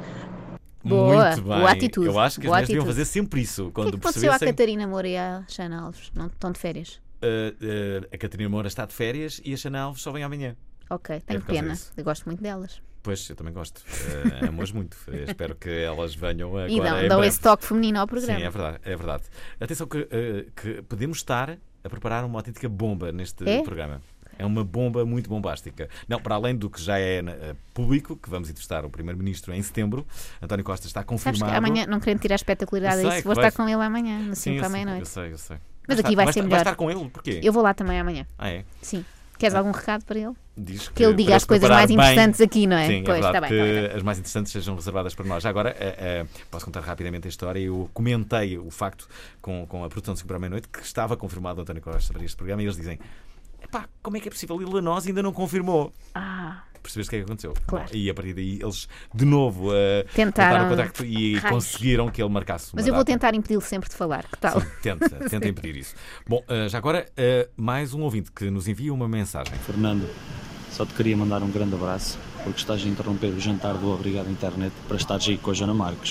Boa, Muito bem. boa atitude, Eu acho que as boa mulheres deviam atitude. fazer sempre isso. O que é Quando que aconteceu à percebessem. Catarina Moura e à Xana Alves? Não estão de férias? Uh, uh, a Catarina Moura está de férias e a Xana Alves só vem amanhã. Ok, tenho por causa pena, disso. eu gosto muito delas. Pois, eu também gosto. Uh, amo-as muito. Uh, espero que elas venham agora. E dão, em dão breve. esse toque feminino ao programa. Sim, é verdade, é verdade. Atenção que, uh, que podemos estar a preparar uma autêntica bomba neste É? programa. É uma bomba muito bombástica. Não, para além do que já é uh, público, que vamos entrevistar o Primeiro-Ministro em setembro, António Costa está confirmado. Sabes que amanhã, não querendo tirar a espetacularidade a isso, vou vais... estar com ele amanhã, no cinco à meia-noite. Eu sei, eu sei. Mas vai aqui estar, vai, vai ser estar, melhor. Vai estar com ele? Porquê? Eu vou lá também amanhã. Ah, é? Sim. Queres ah. algum recado para ele? Diz que, que ele diga as coisas mais interessantes bem. aqui, não é? Sim, pois, é verdade, tá bem, que tá bem, tá. as mais interessantes sejam reservadas para nós. Já agora, uh, uh, posso contar rapidamente a história. Eu comentei o facto com, com a produção de cinco para a meia-noite que estava confirmado o António Costa para este programa e eles dizem: epá, como é que é possível? E Lanós ainda não confirmou. Ah. Percebeste o que é que aconteceu? Claro. Bom, e a partir daí eles de novo uh, tentaram o contacto e Raios. conseguiram que ele marcasse uma Mas eu vou data. tentar impedi-lo sempre de falar. Que tal? Sim, tenta, tenta impedir isso. Bom, uh, já agora, uh, mais um ouvinte que nos envia uma mensagem. Fernando, só te queria mandar um grande abraço porque estás a interromper o jantar do Obrigado Internet para estares aí com a Joana Marques.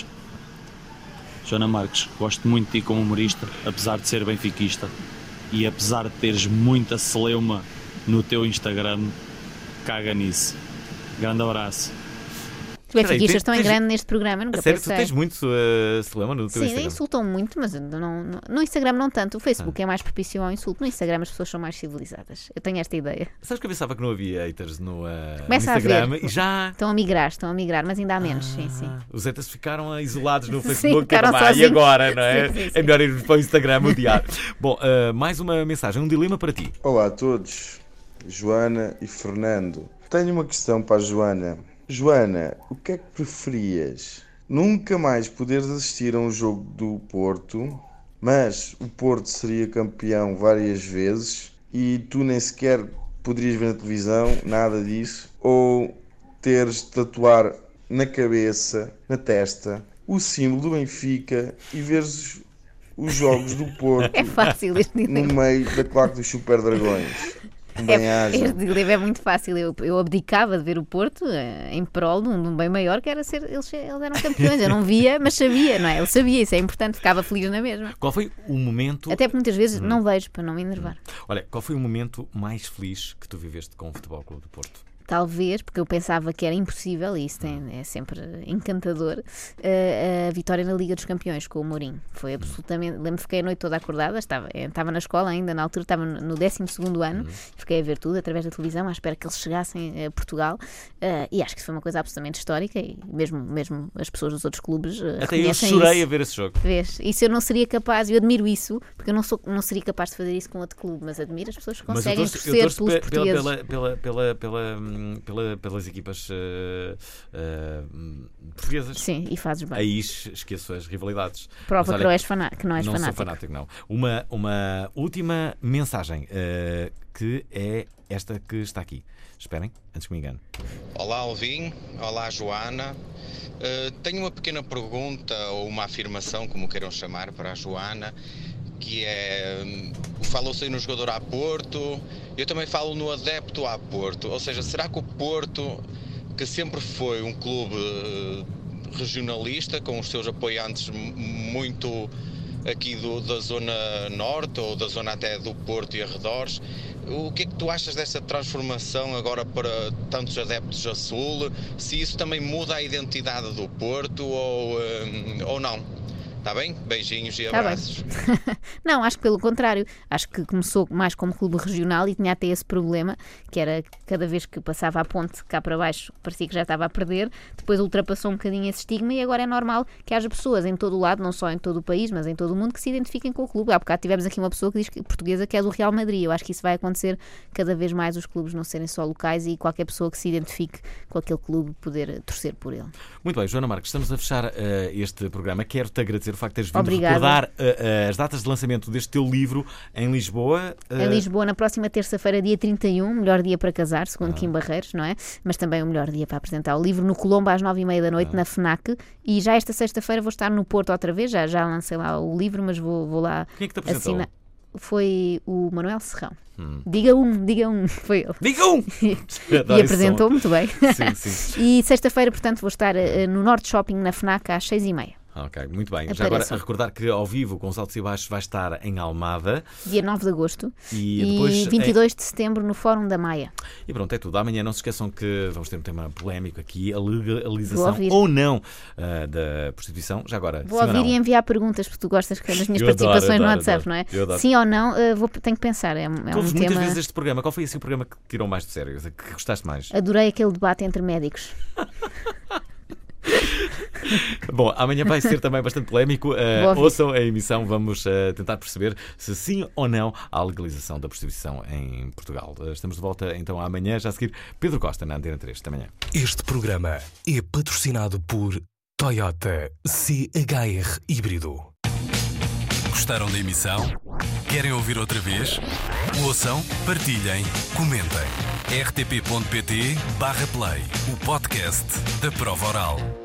Joana Marques, gosto muito de ti como humorista, apesar de ser benfiquista e apesar de teres muita celeuma no teu Instagram, caga nisso. Grande abraço. Os benfiquistas estão em grande neste programa, nunca a sério, pensei. tu tens muito uh, celeuma no teu Sim, Instagram? insultam muito, mas não, não, no Instagram não tanto. O Facebook ah. é mais propício ao insulto. No Instagram as pessoas são mais civilizadas. Eu tenho esta ideia. Sabes que eu pensava que não havia haters no, uh, no Instagram a ver. E já... Estão a migrar, estão a migrar, mas ainda há menos, ah, sim, sim. Os haters ficaram isolados no Facebook. Sim, ficaram ah, e agora, não é? Sim, sim, sim. É melhor ir para o Instagram odiar. Bom, uh, mais uma mensagem, um dilema para ti. Olá a todos, Joana e Fernando. Tenho uma questão para a Joana. Joana, o que é que preferias? Nunca mais poderes assistir a um jogo do Porto, mas o Porto seria campeão várias vezes e tu nem sequer poderias ver na televisão, nada disso, ou teres de tatuar na cabeça, na testa, o símbolo do Benfica e veres os jogos do Porto é fácil este no meio da claque dos Super Dragões. É, este dilema é muito fácil. Eu, eu abdicava de ver o Porto eh, em prol de um, de um bem maior que era ser. Eles, eles eram campeões. Eu não via, mas sabia, não é? Ele sabia, isso é importante, ficava feliz na mesma. Qual foi o momento. Até porque muitas vezes hum. não vejo para não me enervar. Hum. Olha, qual foi o momento mais feliz que tu viveste com o Futebol Clube do Porto? Talvez, porque eu pensava que era impossível, e isso tem, é sempre encantador, a, a vitória na Liga dos Campeões com o Mourinho. Foi absolutamente... Lembro-me, fiquei a noite toda acordada, estava, estava na escola ainda, na altura estava no décimo segundo ano, uhum. Fiquei a ver tudo através da televisão, à espera que eles chegassem a Portugal, uh, e acho que isso foi uma coisa absolutamente histórica, e mesmo, mesmo as pessoas dos outros clubes uh, até eu chorei isso. a ver esse jogo. Vês? Isso eu não seria capaz, eu admiro isso, porque eu não, sou, não seria capaz de fazer isso com outro clube, mas admiro as pessoas que conseguem torço, torcer pelos pela, portugueses. Pela, pela, pela, pela, pela, pela as equipas uh, uh, portuguesas. Sim, e fazes bem. Aí esqueço as rivalidades. Prova olha, que, não és fana- que não és não fanático. Não sou fanático, não. Uma, uma última mensagem, uh, que é esta que está aqui. Esperem, antes que me engane. Olá, Alvin. Olá, Joana. Uh, tenho uma pequena pergunta ou uma afirmação, como queiram chamar, para a Joana, que é, falou-se aí no jogador a Porto, eu também falo no adepto a Porto, ou seja, será que o Porto, que sempre foi um clube regionalista, com os seus apoiantes muito aqui do, da zona norte, ou da zona até do Porto e arredores, o que é que tu achas dessa transformação agora para tantos adeptos a Sul, se isso também muda a identidade do Porto ou, ou não? Está bem? Beijinhos e tá abraços. Não, acho que pelo contrário. Acho que começou mais como clube regional e tinha até esse problema, que era cada vez que passava a ponte cá para baixo, parecia que já estava a perder. Depois ultrapassou um bocadinho esse estigma e agora é normal que haja pessoas em todo o lado, não só em todo o país, mas em todo o mundo, que se identifiquem com o clube. Há bocado tivemos aqui uma pessoa que diz que portuguesa que é do Real Madrid. Eu acho que isso vai acontecer cada vez mais, os clubes não serem só locais e qualquer pessoa que se identifique com aquele clube poder torcer por ele. Muito bem, Joana Marques, estamos a fechar uh, este programa. Quero-te agradecer o facto de teres vindo Obrigada. recordar uh, uh, as datas de lançamento deste teu livro em Lisboa. Uh... Em Lisboa, na próxima terça-feira, dia trinta e um, melhor dia para casar, segundo ah. Kim Barreiros, não é? Mas também o melhor dia para apresentar o livro no Colombo às nove e meia da noite, ah. na FNAC. E já esta sexta-feira vou estar no Porto outra vez, já, já lancei lá o livro, mas vou, vou lá Quem é que te apresentou? assinar. Foi o Manuel Serrão. Hum. Diga um, diga um, foi ele. Diga um! e apresentou muito bem. Sim, sim. E sexta-feira, portanto, vou estar uh, no Norte Shopping, na FNAC, às seis e meia. Ok, muito bem. Já agora a recordar que ao vivo com os altos e baixos vai estar em Almada. Dia nove de agosto e, e depois vinte e dois em... de setembro no Fórum da Maia. E pronto, é tudo. Amanhã não se esqueçam que vamos ter um tema polémico aqui, a legalização ou não uh, da prostituição. Já agora, vou ouvir e enviar perguntas, porque tu gostas das minhas eu participações adoro, no WhatsApp, adoro, não é? Sim ou não, uh, vou, tenho que pensar. É, é um muitas tema... vezes este programa. Qual foi assim o programa que tirou mais de sério? Que gostaste mais? Adorei aquele debate entre médicos. Bom, amanhã vai ser também bastante polémico. Uh, ouçam a emissão, vamos uh, tentar perceber se sim ou não há legalização da prostituição em Portugal. Uh, estamos de volta então amanhã, já a seguir Pedro Costa na Antena três. Até amanhã. Este programa é patrocinado por Toyota C H R Híbrido. Gostaram da emissão? Querem ouvir outra vez? Ouçam, partilhem, comentem. r t p ponto p t barra play, o podcast da prova oral.